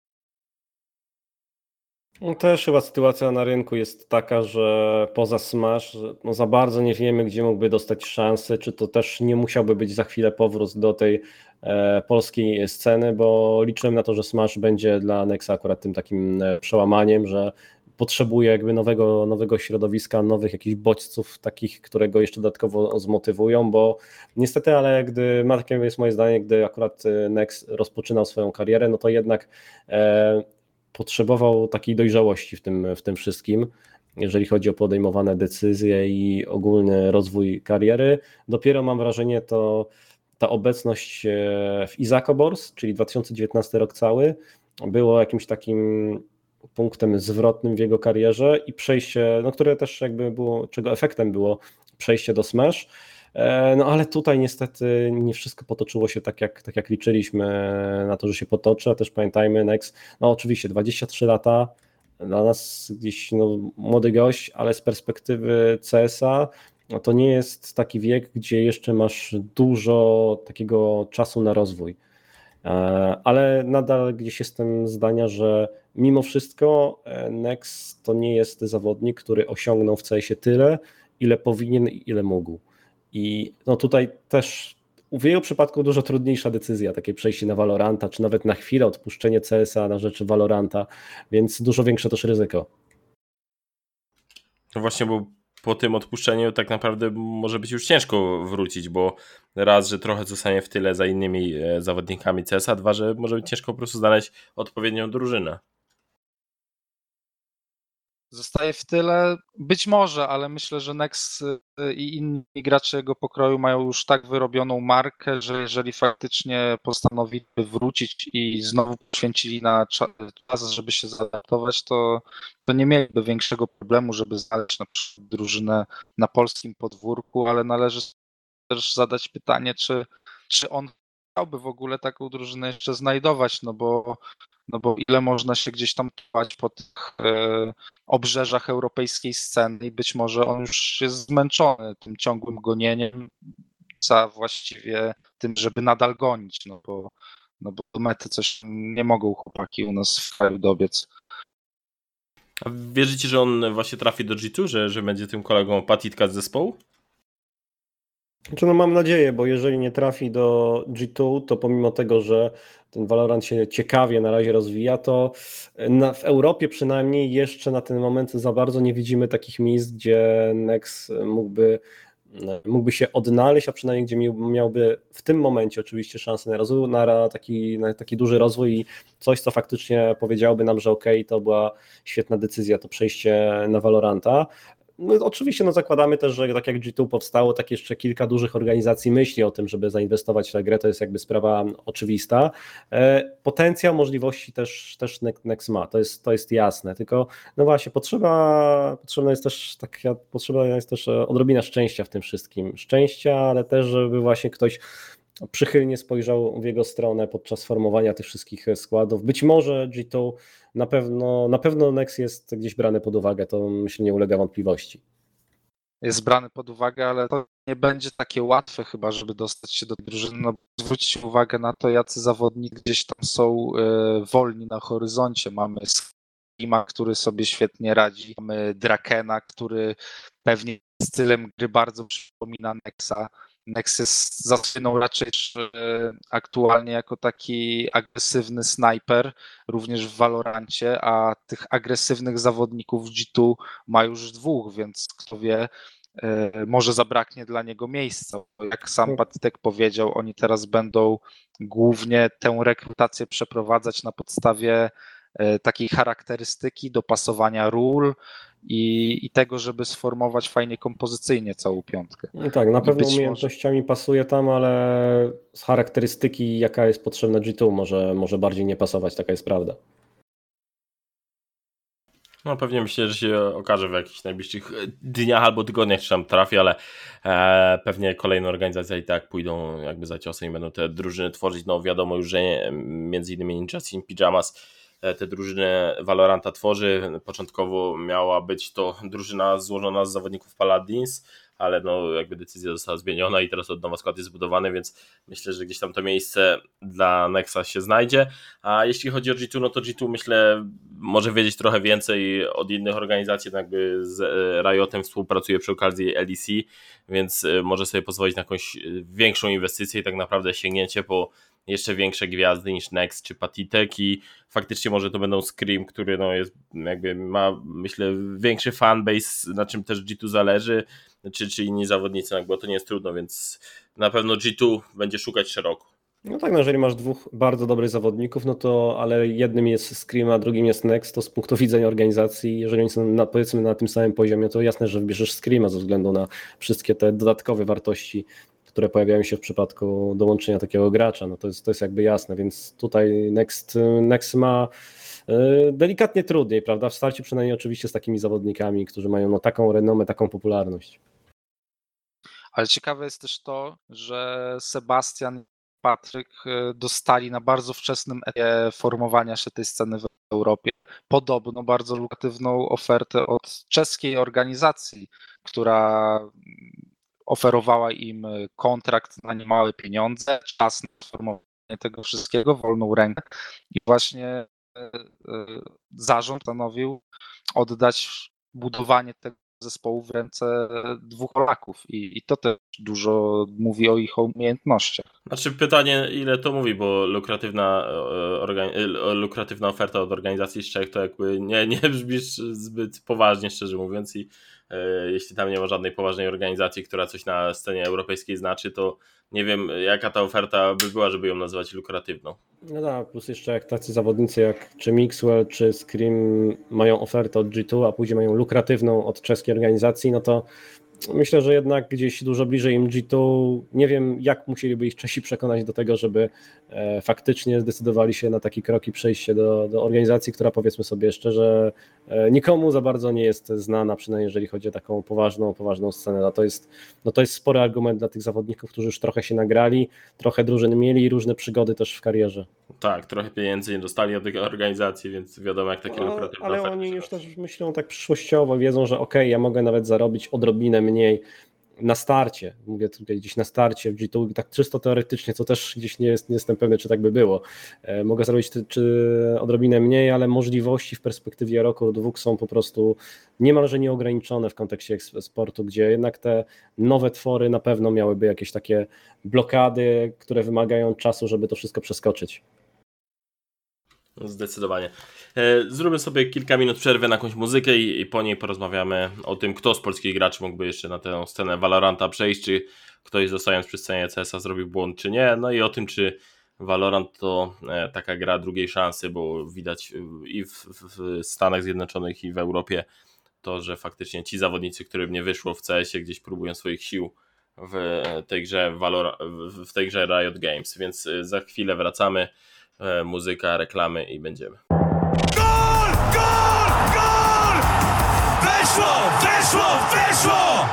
No też chyba sytuacja na rynku jest taka, że poza Smash no za bardzo nie wiemy, gdzie mógłby dostać szansę, czy to też nie musiałby być za chwilę powrót do tej e, polskiej sceny, bo liczyłem na to, że Smash będzie dla Nexa akurat tym takim przełamaniem, że potrzebuje jakby nowego, nowego środowiska, nowych jakichś bodźców takich, które go jeszcze dodatkowo zmotywują, bo niestety, ale gdy ma takie jest moje zdanie, gdy akurat Nex rozpoczynał swoją karierę, no to jednak e, potrzebował takiej dojrzałości w tym, w tym wszystkim, jeżeli chodzi o podejmowane decyzje i ogólny rozwój kariery. Dopiero mam wrażenie, to ta obecność w Isako Bors, czyli dwa tysiące dziewiętnasty rok cały, było jakimś takim punktem zwrotnym w jego karierze i przejście, no które też jakby było, czego efektem było przejście do Smash. No ale tutaj niestety nie wszystko potoczyło się tak jak, tak jak liczyliśmy na to, że się potoczy, a też pamiętajmy Nex, no oczywiście dwadzieścia trzy lata, dla nas gdzieś no, młody gość, ale z perspektywy C S a no, to nie jest taki wiek, gdzie jeszcze masz dużo takiego czasu na rozwój. Ale nadal gdzieś jestem zdania, że mimo wszystko Nex to nie jest zawodnik, który osiągnął w C S ie tyle, ile powinien i ile mógł. I no tutaj też w jego przypadku dużo trudniejsza decyzja, takie przejście na Valoranta, czy nawet na chwilę odpuszczenie C S a na rzecz Valoranta, więc dużo większe też ryzyko. No właśnie, bo po tym odpuszczeniu tak naprawdę może być już ciężko wrócić, bo raz, że trochę zostanie w tyle za innymi zawodnikami C S a, dwa, że może być ciężko po prostu znaleźć odpowiednią drużynę. Zostaje w tyle, być może, ale myślę, że Nex i inni gracze jego pokroju mają już tak wyrobioną markę, że jeżeli faktycznie postanowili wrócić i znowu poświęcili na czas, żeby się zaadaptować, to, to nie mieliby większego problemu, żeby znaleźć na przykład drużynę na polskim podwórku, ale należy też zadać pytanie, czy, czy on chciałby w ogóle taką drużynę jeszcze znajdować, no bo No bo ile można się gdzieś tam trwać po tych e, obrzeżach europejskiej sceny i być może on już jest zmęczony tym ciągłym gonieniem za właściwie tym, żeby nadal gonić, no bo, no bo do mety coś nie mogą chłopaki u nas w kraju dobiec. A wierzycie, że on właśnie trafi do G dwa, że, że będzie tym kolegą Patitka z zespołu? Znaczy, no mam nadzieję, bo jeżeli nie trafi do G dwa, to pomimo tego, że ten Valorant się ciekawie na razie rozwija, to na, w Europie przynajmniej jeszcze na ten moment za bardzo nie widzimy takich miejsc, gdzie Nex mógłby, mógłby się odnaleźć, a przynajmniej gdzie miałby w tym momencie oczywiście szansę na, rozwój, na, taki, na taki duży rozwój i coś, co faktycznie powiedziałby nam, że okej, okay, to była świetna decyzja, to przejście na Valoranta. No, oczywiście no, zakładamy też, że tak jak G dwa powstało, tak jeszcze kilka dużych organizacji myśli o tym, żeby zainwestować w tę grę, to jest jakby sprawa oczywista. Potencjał, możliwości też, też Nex ma, to jest, to jest jasne, tylko no właśnie potrzeba, potrzebna jest też taka, potrzebna jest też odrobina szczęścia w tym wszystkim. Szczęścia, ale też, żeby właśnie ktoś przychylnie spojrzał w jego stronę podczas formowania tych wszystkich składów. Być może G dwa na pewno, na pewno Nex jest gdzieś brany pod uwagę, to myślę nie ulega wątpliwości. Jest brany pod uwagę, ale to nie będzie takie łatwe chyba, żeby dostać się do drużyny. No, zwróćcie uwagę na to, jacy zawodnicy gdzieś tam są y, wolni na horyzoncie. Mamy Skima, który sobie świetnie radzi. Mamy Drakena, który pewnie stylem gry bardzo przypomina Nexa. Nex jest zasłynął raczej aktualnie jako taki agresywny snajper, również w Valorancie, a tych agresywnych zawodników w G dwa ma już dwóch, więc kto wie, może zabraknie dla niego miejsca. Jak sam Patitek powiedział, oni teraz będą głównie tę rekrutację przeprowadzać na podstawie takiej charakterystyki, dopasowania ról i, i tego, żeby sformować fajnie kompozycyjnie całą piątkę. No tak, na pewno być umiejętnościami może... pasuje tam, ale z charakterystyki, jaka jest potrzebna G dwa, może, może bardziej nie pasować, taka jest prawda. No pewnie myślę, że się okaże w jakichś najbliższych dniach albo tygodniach, czy tam trafi, ale e, pewnie kolejne organizacje i tak pójdą jakby za ciosem i będą te drużyny tworzyć. No wiadomo już, że nie, między innymi Ninja Team Pyjamas te drużyny Valoranta tworzy. Początkowo miała być to drużyna złożona z zawodników Paladins, ale no jakby decyzja została zmieniona i teraz od nowa skład jest zbudowany, więc myślę, że gdzieś tam to miejsce dla Nexa się znajdzie. A jeśli chodzi o G dwa, no to G dwa myślę może wiedzieć trochę więcej od innych organizacji, no jakby z Riotem współpracuje przy okazji L E C, więc może sobie pozwolić na jakąś większą inwestycję i tak naprawdę sięgnięcie po jeszcze większe gwiazdy niż Nex czy Patitek i faktycznie może to będą Scream, który no jest jakby ma myślę większy fanbase, na czym też G dwa zależy, czy, czy inni zawodnicy, bo to nie jest trudno, więc na pewno G dwa będzie szukać szeroko. No tak, no jeżeli masz dwóch bardzo dobrych zawodników, no to ale jednym jest Scream, a drugim jest Nex, to z punktu widzenia organizacji, jeżeli oni są na, powiedzmy na tym samym poziomie, to jasne, że wybierzesz Screama ze względu na wszystkie te dodatkowe wartości, które pojawiają się w przypadku dołączenia takiego gracza. No to jest, to jest jakby jasne, więc tutaj Next, Next ma delikatnie trudniej, prawda? W starciu przynajmniej oczywiście z takimi zawodnikami, którzy mają no, taką renomę, taką popularność. Ale ciekawe jest też to, że Sebastian i Patryk dostali na bardzo wczesnym etapie formowania się tej sceny w Europie podobno bardzo lukratywną ofertę od czeskiej organizacji, która oferowała im kontrakt na niemałe pieniądze, czas na formowanie tego wszystkiego, wolną rękę i właśnie zarząd postanowił oddać budowanie tego zespołu w ręce dwóch Polaków i, i to też dużo mówi o ich umiejętnościach. Znaczy pytanie, ile to mówi, bo lukratywna, organi- lukratywna oferta od organizacji z Czech to jakby nie, nie brzmi zbyt poważnie, szczerze mówiąc, i e, jeśli tam nie ma żadnej poważnej organizacji, która coś na scenie europejskiej znaczy, to nie wiem, jaka ta oferta by była, żeby ją nazywać lukratywną. No tak, plus jeszcze jak tacy zawodnicy jak czy Mixwell, czy Scream mają ofertę od G dwa, a później mają lukratywną od czeskiej organizacji, no to myślę, że jednak gdzieś dużo bliżej im G dwa. Nie wiem, jak musieliby ich Czesi przekonać do tego, żeby e, faktycznie zdecydowali się na taki krok i przejście do, do organizacji, która, powiedzmy sobie szczerze, e, nikomu za bardzo nie jest znana, przynajmniej jeżeli chodzi o taką poważną, poważną scenę. No to jest, no to jest spory argument dla tych zawodników, którzy już trochę się nagrali, trochę drużyny mieli i różne przygody też w karierze. Tak, trochę pieniędzy nie dostali od tej organizacji, więc wiadomo, jak takie No, lukratywne ale oferty oni już przychodzą. też myślą tak przyszłościowo, wiedzą, że okej, okay, ja mogę nawet zarobić odrobinę mniej na starcie, mówię tutaj gdzieś na starcie w G dwa, tak czysto teoretycznie, co też gdzieś nie, jest, nie jestem pewny, czy tak by było. E, mogę zarobić czy, czy odrobinę mniej, ale możliwości w perspektywie roku, dwóch są po prostu niemalże nieograniczone w kontekście sportu, gdzie jednak te nowe twory na pewno miałyby jakieś takie blokady, które wymagają czasu, żeby to wszystko przeskoczyć. Zdecydowanie. Zróbmy sobie kilka minut przerwy na jakąś muzykę i, i po niej porozmawiamy o tym, kto z polskich graczy mógłby jeszcze na tę scenę Valoranta przejść, czy ktoś zostając przy scenie C S a zrobił błąd, czy nie, no i o tym, czy Valorant to taka gra drugiej szansy, bo widać i w, w Stanach Zjednoczonych, i w Europie to, że faktycznie ci zawodnicy, którym nie wyszło w C S ie, gdzieś próbują swoich sił w tej grze, Valor- w tej grze Riot Games, więc za chwilę wracamy. Muzyka, reklamy i będziemy. Gol! Gol! Gol! Weszło! Weszło! Weszło!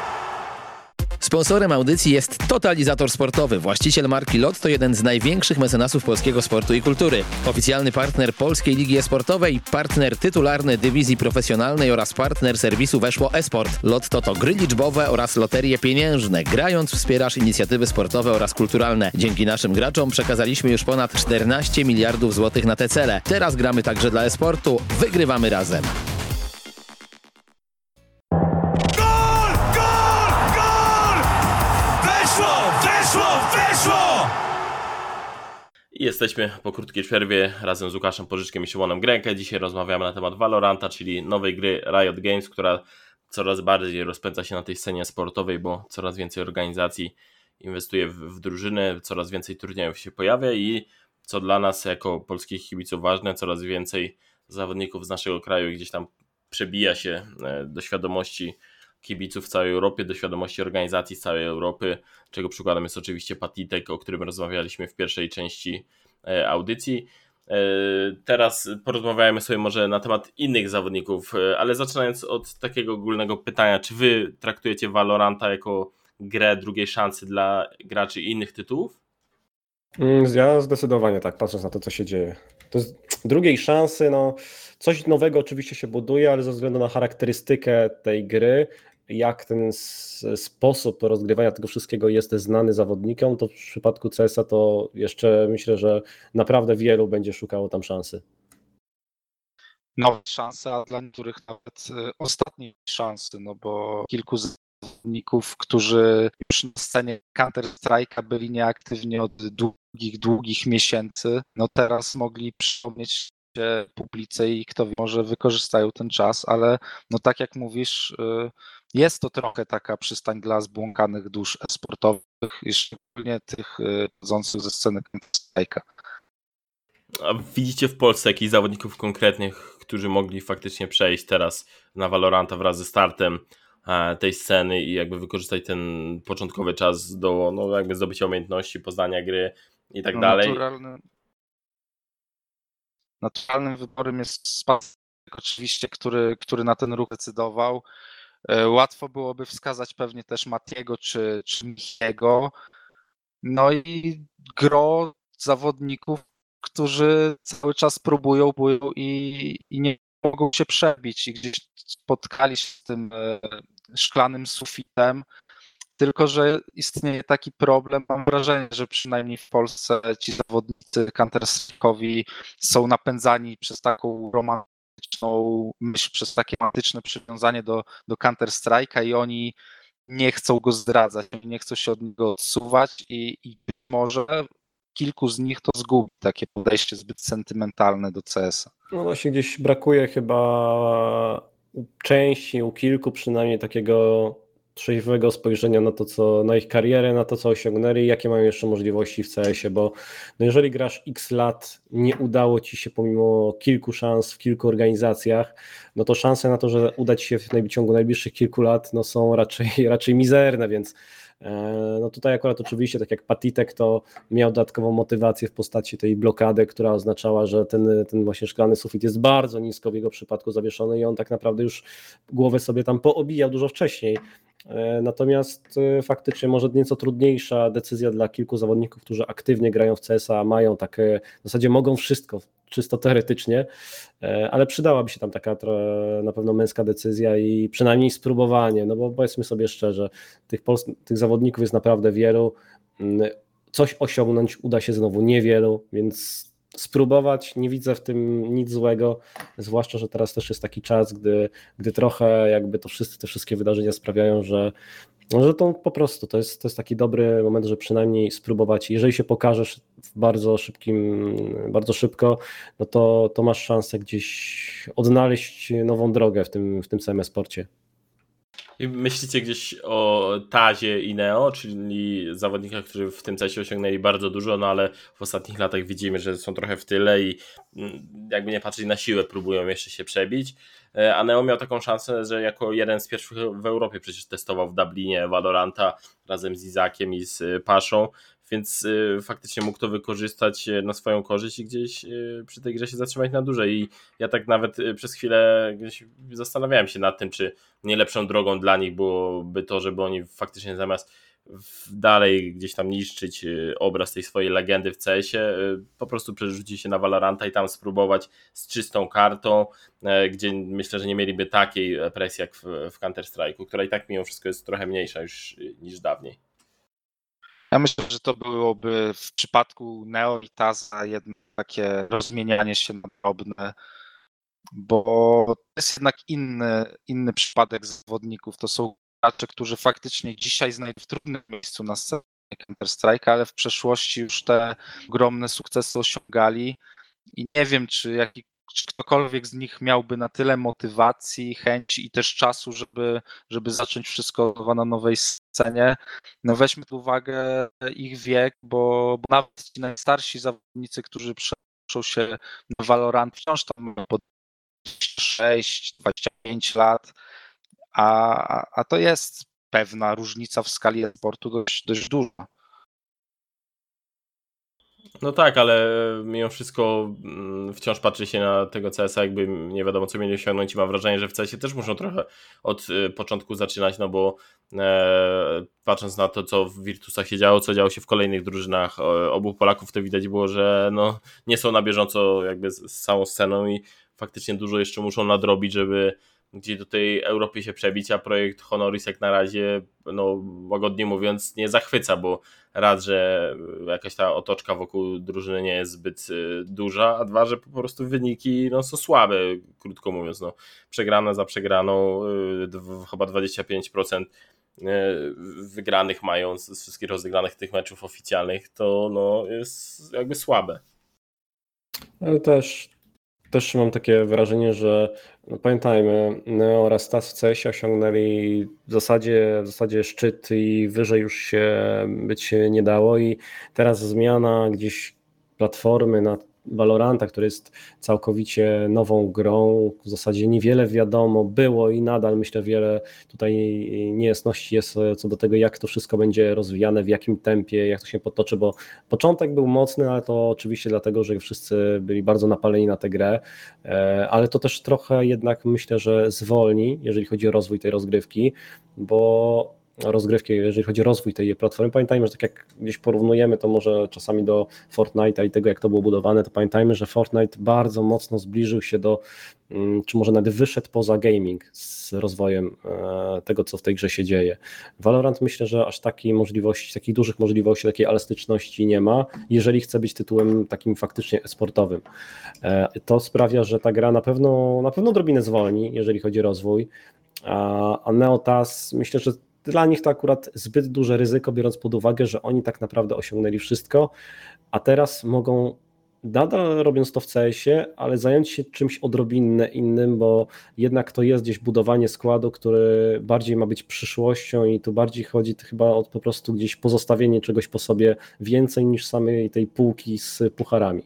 Sponsorem audycji jest Totalizator Sportowy. Właściciel marki LOT to jeden z największych mecenasów polskiego sportu i kultury. Oficjalny partner Polskiej Ligi E-Sportowej, partner tytularny dywizji profesjonalnej oraz partner serwisu Weszło Esport. LOT to gry liczbowe oraz loterie pieniężne. Grając wspierasz inicjatywy sportowe oraz kulturalne. Dzięki naszym graczom przekazaliśmy już ponad czternaście miliardów złotych na te cele. Teraz gramy także dla e-sportu. Wygrywamy razem. I jesteśmy po krótkiej przerwie razem z Łukaszem Pożyczkiem i Szymonem Grękę. Dzisiaj rozmawiamy na temat Valoranta, czyli nowej gry Riot Games, która coraz bardziej rozpędza się na tej scenie sportowej, bo coraz więcej organizacji inwestuje w, w drużyny, coraz więcej turniejów się pojawia i co dla nas jako polskich kibiców ważne, coraz więcej zawodników z naszego kraju gdzieś tam przebija się do świadomości kibiców w całej Europie, do świadomości organizacji z całej Europy, czego przykładem jest oczywiście Patitek, o którym rozmawialiśmy w pierwszej części audycji. Teraz porozmawiajmy sobie może na temat innych zawodników, ale zaczynając od takiego ogólnego pytania, czy wy traktujecie Valoranta jako grę drugiej szansy dla graczy innych tytułów? Ja zdecydowanie tak, patrząc na to, co się dzieje. To jest drugiej szansy, no coś nowego oczywiście się buduje, ale ze względu na charakterystykę tej gry, jak ten sposób rozgrywania tego wszystkiego jest znany zawodnikom, to w przypadku C S a to jeszcze myślę, że naprawdę wielu będzie szukało tam szansy. Nowe szanse, a dla niektórych nawet ostatniej szansy, no bo kilku zawodników, którzy już na scenie Counter-Strike'a byli nieaktywni od długich, długich miesięcy, no teraz mogli przypomnieć się publice i kto wie, może wykorzystają ten czas, ale no tak jak mówisz, jest to trochę taka przystań dla zbłąkanych dusz e-sportowych i szczególnie tych chodzących ze sceny Counter-Strike'a. A widzicie w Polsce jakichś zawodników konkretnych, którzy mogli faktycznie przejść teraz na Valoranta wraz ze startem? tej sceny i jakby wykorzystać ten początkowy czas do no, jakby zdobycia umiejętności, poznania gry i tak No, dalej. naturalnym, naturalnym wyborem jest Spadek, oczywiście, który, który na ten ruch decydował. Łatwo byłoby wskazać pewnie też Matiego czy, czy Michiego. No i gro zawodników, którzy cały czas próbują, próbują i, i nie mogą się przebić i gdzieś spotkali się z tym szklanym sufitem. Tylko że istnieje taki problem, mam wrażenie, że przynajmniej w Polsce ci zawodnicy counter-strike'owi są napędzani przez taką romantyczną myśl, przez takie romantyczne przywiązanie do, do Counter-Strike'a i oni nie chcą go zdradzać, nie chcą się od niego odsuwać i, i być może kilku z nich to zgubi, takie podejście zbyt sentymentalne do C S a. No właśnie gdzieś brakuje chyba u części, u kilku przynajmniej takiego trzeźwego spojrzenia na to, co, na ich karierę, na to, co osiągnęli i jakie mają jeszcze możliwości w C S ie, bo no jeżeli grasz x lat, nie udało ci się pomimo kilku szans w kilku organizacjach, no to szanse na to, że uda ci się w ciągu najbliższych kilku lat, no są raczej, raczej mizerne, więc no tutaj akurat oczywiście, tak jak Patitek, to miał dodatkową motywację w postaci tej blokady, która oznaczała, że ten, ten właśnie szklany sufit jest bardzo nisko w jego przypadku zawieszony i on tak naprawdę już głowę sobie tam poobijał dużo wcześniej. Natomiast faktycznie może nieco trudniejsza decyzja dla kilku zawodników, którzy aktywnie grają w C S a, mają takie, w zasadzie mogą wszystko, czysto teoretycznie, ale przydałaby się tam taka na pewno męska decyzja i przynajmniej spróbowanie, no bo powiedzmy sobie szczerze, tych, Pols- tych zawodników jest naprawdę wielu, coś osiągnąć uda się znowu niewielu, więc spróbować, nie widzę w tym nic złego, zwłaszcza, że teraz też jest taki czas, gdy, gdy trochę jakby to wszyscy, te wszystkie wydarzenia sprawiają, że, że to po prostu to jest, to jest taki dobry moment, że przynajmniej spróbować. Jeżeli się pokażesz w bardzo szybkim, bardzo szybko, no to, to masz szansę gdzieś odnaleźć nową drogę w tym, w tym całym sporcie. I myślicie gdzieś o Tazie i Neo, czyli zawodnikach, którzy w tym czasie osiągnęli bardzo dużo, no ale w ostatnich latach widzimy, że są trochę w tyle i jakby nie patrzeć na siłę, próbują jeszcze się przebić. A Neo miał taką szansę, że jako jeden z pierwszych w Europie przecież testował w Dublinie Valoranta razem z Izakiem i z Paszą, więc faktycznie mógł to wykorzystać na swoją korzyść i gdzieś przy tej grze się zatrzymać na dłużej. I ja tak nawet przez chwilę gdzieś zastanawiałem się nad tym, czy nie lepszą drogą dla nich byłoby to, żeby oni faktycznie zamiast dalej gdzieś tam niszczyć obraz tej swojej legendy w C S ie, po prostu przerzucić się na Valoranta i tam spróbować z czystą kartą, gdzie myślę, że nie mieliby takiej presji jak w, w Counter-Strike'u, która i tak mimo wszystko jest trochę mniejsza już niż dawniej. Ja myślę, że to byłoby w przypadku Neo i Taza jedno takie rozmienianie się na drobne, bo to jest jednak inny, inny przypadek zawodników. To są gracze, którzy faktycznie dzisiaj znajdą w trudnym miejscu na scenie Counter-Strike, ale w przeszłości już te ogromne sukcesy osiągali i nie wiem, czy, jaki, czy ktokolwiek z nich miałby na tyle motywacji, chęci i też czasu, żeby, żeby zacząć wszystko na nowej scenie. No weźmy pod uwagę ich wiek, bo, bo nawet ci najstarsi zawodnicy, którzy przeszło się na Valorant, wciąż tam mają po dwadzieścia sześć, dwadzieścia pięć lat, a, a to jest pewna różnica w skali sportu dość, dość duża. No tak, ale mimo wszystko wciąż patrzy się na tego C S a, jakby nie wiadomo co mieli osiągnąć i mam wrażenie, że w C S ie też muszą trochę od początku zaczynać, no bo e, patrząc na to, co w Virtusach się działo, co działo się w kolejnych drużynach obu Polaków, to widać było, że no, nie są na bieżąco jakby z, z całą sceną i faktycznie dużo jeszcze muszą nadrobić, żeby gdzieś do tej Europy się przebić, a projekt Honoris jak na razie, no łagodnie mówiąc, nie zachwyca, bo raz, że jakaś ta otoczka wokół drużyny nie jest zbyt duża, a dwa, że po prostu wyniki no, są słabe, krótko mówiąc. No, przegrane za przegraną, chyba dwadzieścia pięć procent wygranych mają z wszystkich rozegranych tych meczów oficjalnych, to no, jest jakby słabe. Ale też Też mam takie wrażenie, że no pamiętajmy, Neo oraz Taz w C S ie osiągnęli w zasadzie, w zasadzie szczyt i wyżej już się być nie dało i teraz zmiana gdzieś platformy na Valoranta, który jest całkowicie nową grą, w zasadzie niewiele wiadomo było i nadal myślę wiele tutaj niejasności jest co do tego, jak to wszystko będzie rozwijane, w jakim tempie, jak to się potoczy, bo początek był mocny, ale to oczywiście dlatego, że wszyscy byli bardzo napaleni na tę grę, ale to też trochę jednak myślę, że zwolni, jeżeli chodzi o rozwój tej rozgrywki, bo rozgrywki, jeżeli chodzi o rozwój tej platformy. Pamiętajmy, że tak jak gdzieś porównujemy to może czasami do Fortnite'a i tego, jak to było budowane, to pamiętajmy, że Fortnite bardzo mocno zbliżył się do, czy może nawet wyszedł poza gaming z rozwojem tego, co w tej grze się dzieje. Valorant myślę, że aż takiej możliwości, takich dużych możliwości, takiej elastyczności nie ma, jeżeli chce być tytułem takim faktycznie e-sportowym. To sprawia, że ta gra na pewno, na pewno odrobinę zwolni, jeżeli chodzi o rozwój, a, a Neotas myślę, że dla nich to akurat zbyt duże ryzyko, biorąc pod uwagę, że oni tak naprawdę osiągnęli wszystko, a teraz mogą, nadal robiąc to w C S-ie, ale zająć się czymś odrobinę innym, bo jednak to jest gdzieś budowanie składu, który bardziej ma być przyszłością i tu bardziej chodzi to chyba o po prostu gdzieś pozostawienie czegoś po sobie więcej niż samej tej półki z pucharami.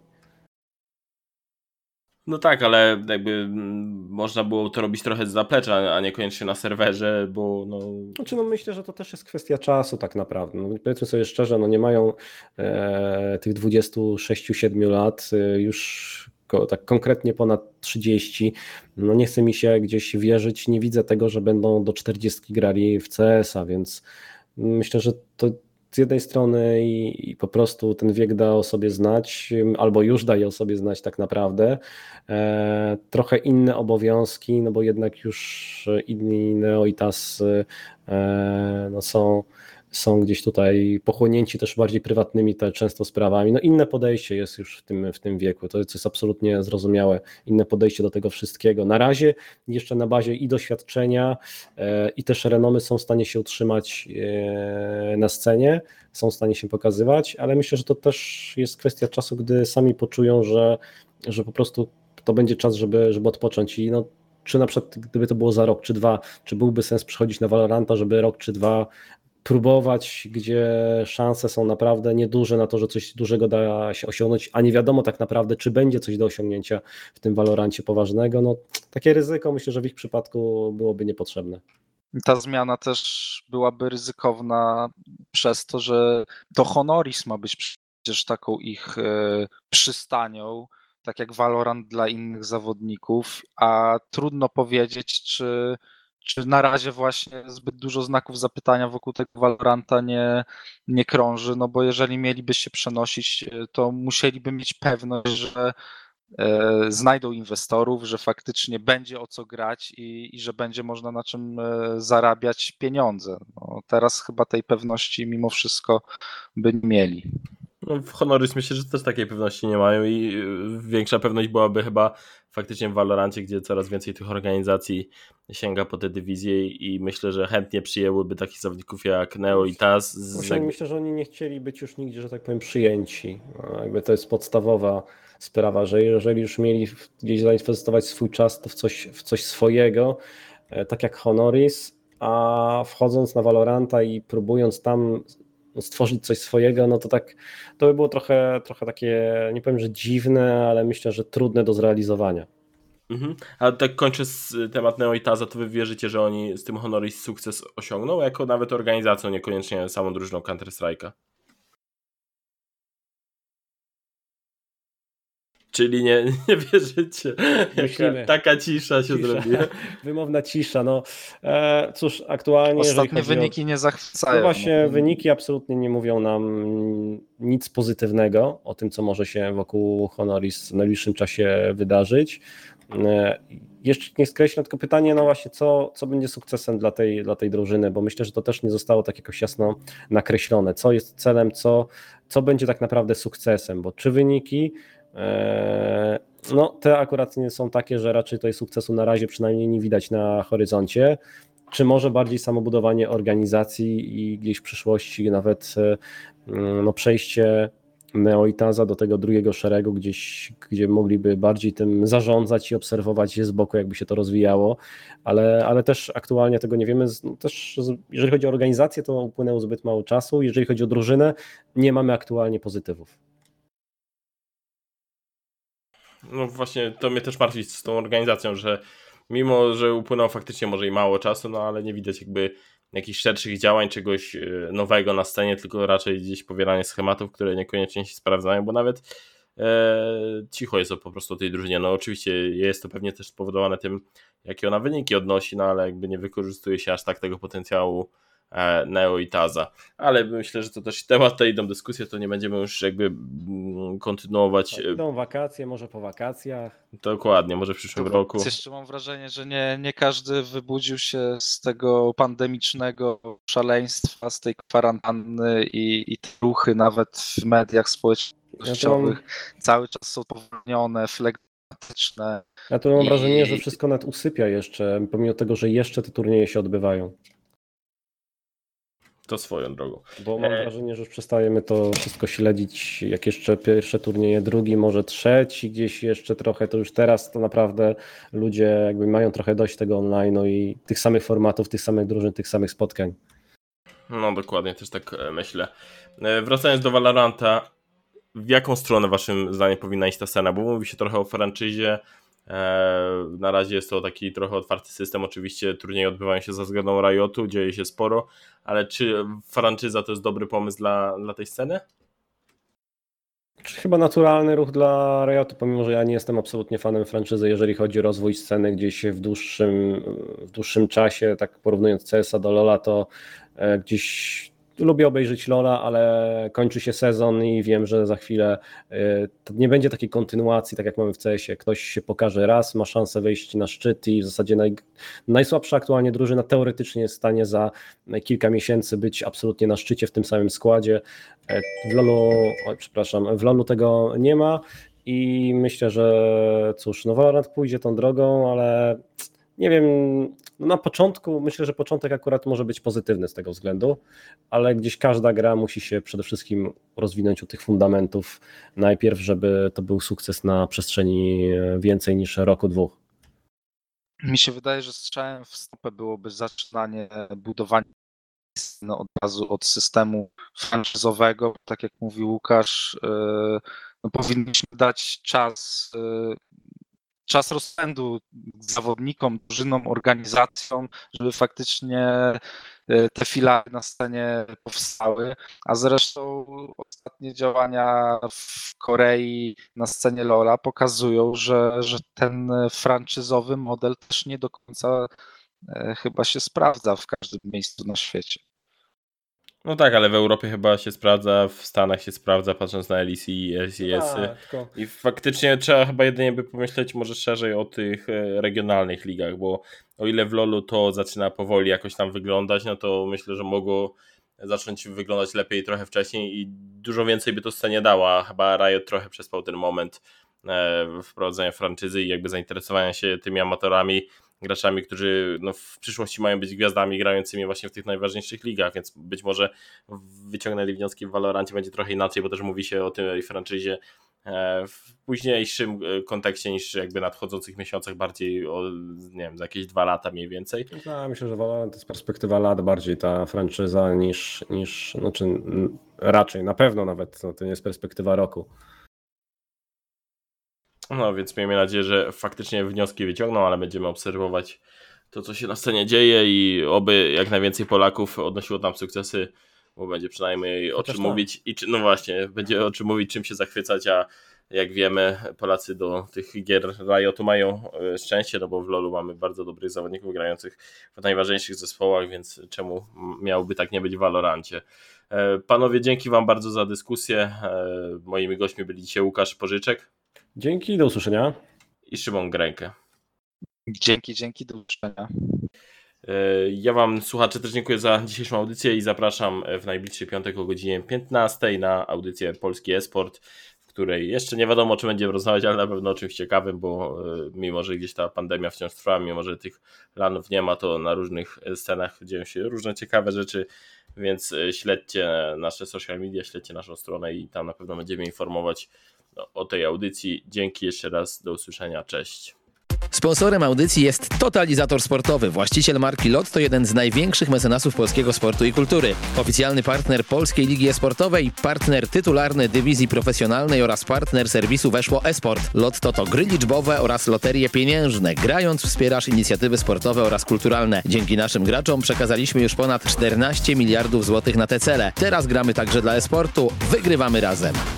No tak, ale jakby można było to robić trochę z zaplecza, a niekoniecznie na serwerze, bo no... Znaczy, no myślę, że to też jest kwestia czasu tak naprawdę. No, powiedzmy sobie szczerze, no nie mają e, tych dwudziestu sześciu siedmiu lat, e, już ko, tak konkretnie ponad trzydzieści. No nie chce mi się gdzieś wierzyć, nie widzę tego, że będą do czterdziestki grali w C S a, więc myślę, że to z jednej strony i, i po prostu ten wiek da o sobie znać, albo już daje o sobie znać tak naprawdę. E, trochę inne obowiązki, no bo jednak już inni Neo i Taz e, no są, są gdzieś tutaj pochłonięci też bardziej prywatnymi te często sprawami. No inne podejście jest już w tym, w tym wieku, to jest absolutnie zrozumiałe, inne podejście do tego wszystkiego. Na razie jeszcze na bazie i doświadczenia e, i też renomy są w stanie się utrzymać e, na scenie, są w stanie się pokazywać, ale myślę, że to też jest kwestia czasu, gdy sami poczują, że, że po prostu to będzie czas, żeby, żeby odpocząć i no, czy na przykład gdyby to było za rok czy dwa, czy byłby sens przychodzić na Valoranta, żeby rok czy dwa próbować, gdzie szanse są naprawdę nieduże na to, że coś dużego da się osiągnąć, a nie wiadomo tak naprawdę, czy będzie coś do osiągnięcia w tym Valorancie poważnego, no takie ryzyko myślę, że w ich przypadku byłoby niepotrzebne. Ta zmiana też byłaby ryzykowna przez to, że to Honoris ma być przecież taką ich przystanią, tak jak Valorant dla innych zawodników, a trudno powiedzieć, czy Czy na razie właśnie zbyt dużo znaków zapytania wokół tego Valoranta nie, nie krąży, no bo jeżeli mieliby się przenosić, to musieliby mieć pewność, że e, znajdą inwestorów, że faktycznie będzie o co grać i, i że będzie można na czym e, zarabiać pieniądze. No, teraz chyba tej pewności mimo wszystko by nie mieli. No, w Honoris myślę, że też takiej pewności nie mają i większa pewność byłaby chyba faktycznie w Valorancie, gdzie coraz więcej tych organizacji sięga po te dywizje i myślę, że chętnie przyjęłyby takich zawodników jak Neo i Taz. Z... Myślę, że oni nie chcieli być już nigdzie, że tak powiem, przyjęci. Jakby to jest podstawowa sprawa, że jeżeli już mieli gdzieś zainwestować swój czas, to w coś, w coś swojego, tak jak Honoris, a wchodząc na Valoranta i próbując tam stworzyć coś swojego, no to tak, to by było trochę, trochę takie, nie powiem, że dziwne, ale myślę, że trudne do zrealizowania. Mhm. A tak kończąc temat Neo i Taza, to wy wierzycie, że oni z tym Honoris sukces osiągną, jako nawet organizacją, niekoniecznie samą drużyną Counter-Strike'a? Czyli nie, nie wierzycie. Jaka, taka cisza się cisza. zrobi. Wymowna cisza. No e, cóż, aktualnie. Ostatnie wyniki o... nie zachwycają. No właśnie, no. Wyniki absolutnie nie mówią nam nic pozytywnego o tym, co może się wokół Honoris w najbliższym czasie wydarzyć. E, jeszcze nie skreślę, tylko pytanie, no właśnie, co, co będzie sukcesem dla tej, dla tej drużyny, bo myślę, że to też nie zostało tak jakoś jasno nakreślone. Co jest celem, co, co będzie tak naprawdę sukcesem, bo czy wyniki. No te akurat nie są takie, że raczej tutaj sukcesu na razie przynajmniej nie widać na horyzoncie, czy może bardziej samobudowanie organizacji i gdzieś w przyszłości nawet no, przejście Neo i Taza do tego drugiego szeregu, gdzieś, gdzie mogliby bardziej tym zarządzać i obserwować je z boku, jakby się to rozwijało, ale, ale też aktualnie tego nie wiemy. No, też jeżeli chodzi o organizację, to upłynęło zbyt mało czasu, jeżeli chodzi o drużynę, nie mamy aktualnie pozytywów. No właśnie, to mnie też martwi z tą organizacją, że mimo, że upłynęło faktycznie może i mało czasu, no ale nie widać jakby jakichś szerszych działań, czegoś nowego na scenie, tylko raczej gdzieś powielanie schematów, które niekoniecznie się sprawdzają, bo nawet e, cicho jest po prostu o tej drużynie. No oczywiście jest to pewnie też spowodowane tym, jakie ona wyniki odnosi, no ale jakby nie wykorzystuje się aż tak tego potencjału e, Neo i Taza. Ale myślę, że to też temat tej idą dyskusje, to nie będziemy już jakby mm, kontynuować. Tak, idą wakacje, może po wakacjach. Dokładnie, może w przyszłym roku. Jeszcze mam wrażenie, że nie, nie każdy wybudził się z tego pandemicznego szaleństwa, z tej kwarantanny i, i te ruchy nawet w mediach społecznościowych Ja mam... cały czas są powolnione, flegmatyczne. Ja tu mam I... wrażenie, że wszystko nawet usypia jeszcze, pomimo tego, że jeszcze te turnieje się odbywają. To swoją drogą. Bo mam wrażenie, że już przestajemy to wszystko śledzić, jak jeszcze pierwsze turnieje, drugi, może trzeci, gdzieś jeszcze trochę, to już teraz to naprawdę ludzie jakby mają trochę dość tego online i tych samych formatów, tych samych drużyn, tych samych spotkań. No dokładnie, też tak myślę. Wracając do Valoranta, w jaką stronę waszym zdaniem powinna iść ta scena? Bo mówi się trochę o franczyzie, na razie jest to taki trochę otwarty system, oczywiście turnieje odbywają się za zgodą Riotu, dzieje się sporo, ale czy franczyza to jest dobry pomysł dla, dla tej sceny? Chyba naturalny ruch dla Riotu, pomimo że ja nie jestem absolutnie fanem franczyzy, jeżeli chodzi o rozwój sceny gdzieś w dłuższym, w dłuższym czasie, tak porównując C S a do LoLa, to gdzieś lubię obejrzeć LoLa, ale kończy się sezon i wiem, że za chwilę to nie będzie takiej kontynuacji, tak jak mamy w C S ie. Ktoś się pokaże raz, ma szansę wejść na szczyt i w zasadzie naj, najsłabsza aktualnie drużyna teoretycznie jest w stanie za kilka miesięcy być absolutnie na szczycie w tym samym składzie. W LoLu, oj, przepraszam, w LoLu tego nie ma i myślę, że cóż, no Valorant pójdzie tą drogą, ale nie wiem, no na początku, myślę, że początek akurat może być pozytywny z tego względu, ale gdzieś każda gra musi się przede wszystkim rozwinąć od tych fundamentów najpierw, żeby to był sukces na przestrzeni więcej niż roku, dwóch. Mi się wydaje, że strzałem w stopę byłoby zaczynanie budowania no, od razu od systemu franczyzowego, tak jak mówił Łukasz, no, powinniśmy dać czas czas rozpędu zawodnikom, drużynom, organizacjom, żeby faktycznie te filary na scenie powstały, a zresztą ostatnie działania w Korei na scenie LoLa pokazują, że, że ten franczyzowy model też nie do końca chyba się sprawdza w każdym miejscu na świecie. No tak, ale w Europie chyba się sprawdza, w Stanach się sprawdza, patrząc na L E C i L C S-y. A, tylko... I faktycznie trzeba chyba jedynie by pomyśleć może szerzej o tych regionalnych ligach, bo o ile w LoLu to zaczyna powoli jakoś tam wyglądać, no to myślę, że mogło zacząć wyglądać lepiej trochę wcześniej i dużo więcej by to scenie dała. Chyba Riot trochę przespał ten moment wprowadzenia franczyzy i jakby zainteresowania się tymi amatorami, graczami, którzy no, w przyszłości mają być gwiazdami grającymi właśnie w tych najważniejszych ligach, więc być może wyciągnęli wnioski w Valorancie będzie trochę inaczej, bo też mówi się o tej franczyzie w późniejszym kontekście niż jakby nadchodzących miesiącach, bardziej o, nie wiem, za jakieś dwa lata mniej więcej. Ja myślę, że Valorant to jest perspektywa lat bardziej ta franczyza niż, niż znaczy raczej, na pewno nawet, no, to nie jest perspektywa roku. No więc miejmy nadzieję, że faktycznie wnioski wyciągną, ale będziemy obserwować to, co się na scenie dzieje i oby jak najwięcej Polaków odnosiło tam sukcesy, bo będzie przynajmniej o czym mówić i czy, no właśnie, będzie o czym mówić, czym się zachwycać, a jak wiemy, Polacy do tych gier Riotu mają szczęście, no bo w LoLu mamy bardzo dobrych zawodników grających w najważniejszych zespołach, więc czemu miałoby tak nie być w Valorancie. Panowie, dzięki wam bardzo za dyskusję. Moimi gośćmi byli dzisiaj Łukasz Pożyczek. Dzięki, do usłyszenia. I Szymon Grękę. Dzięki, dzięki, do usłyszenia. Ja wam, słuchacze, też dziękuję za dzisiejszą audycję i zapraszam w najbliższy piątek o godzinie piętnastej na audycję Polski Esport, w której jeszcze nie wiadomo, o czym będziemy rozmawiać, ale na pewno o czymś ciekawym, bo mimo, że gdzieś ta pandemia wciąż trwa, mimo, że tych lanów nie ma, to na różnych scenach dzieją się różne ciekawe rzeczy, więc śledźcie nasze social media, śledźcie naszą stronę i tam na pewno będziemy informować o tej audycji. Dzięki jeszcze raz, do usłyszenia, cześć. Sponsorem audycji jest Totalizator Sportowy, właściciel marki LOT to jeden z największych mecenasów polskiego sportu i kultury. Oficjalny partner Polskiej Ligi E-Sportowej, partner tytularny dywizji profesjonalnej oraz partner serwisu Weszło eSport. Lotto to gry liczbowe oraz loterie pieniężne. Grając wspierasz inicjatywy sportowe oraz kulturalne. Dzięki naszym graczom przekazaliśmy już ponad czternaście miliardów złotych na te cele. Teraz gramy także dla e-sportu. Wygrywamy razem.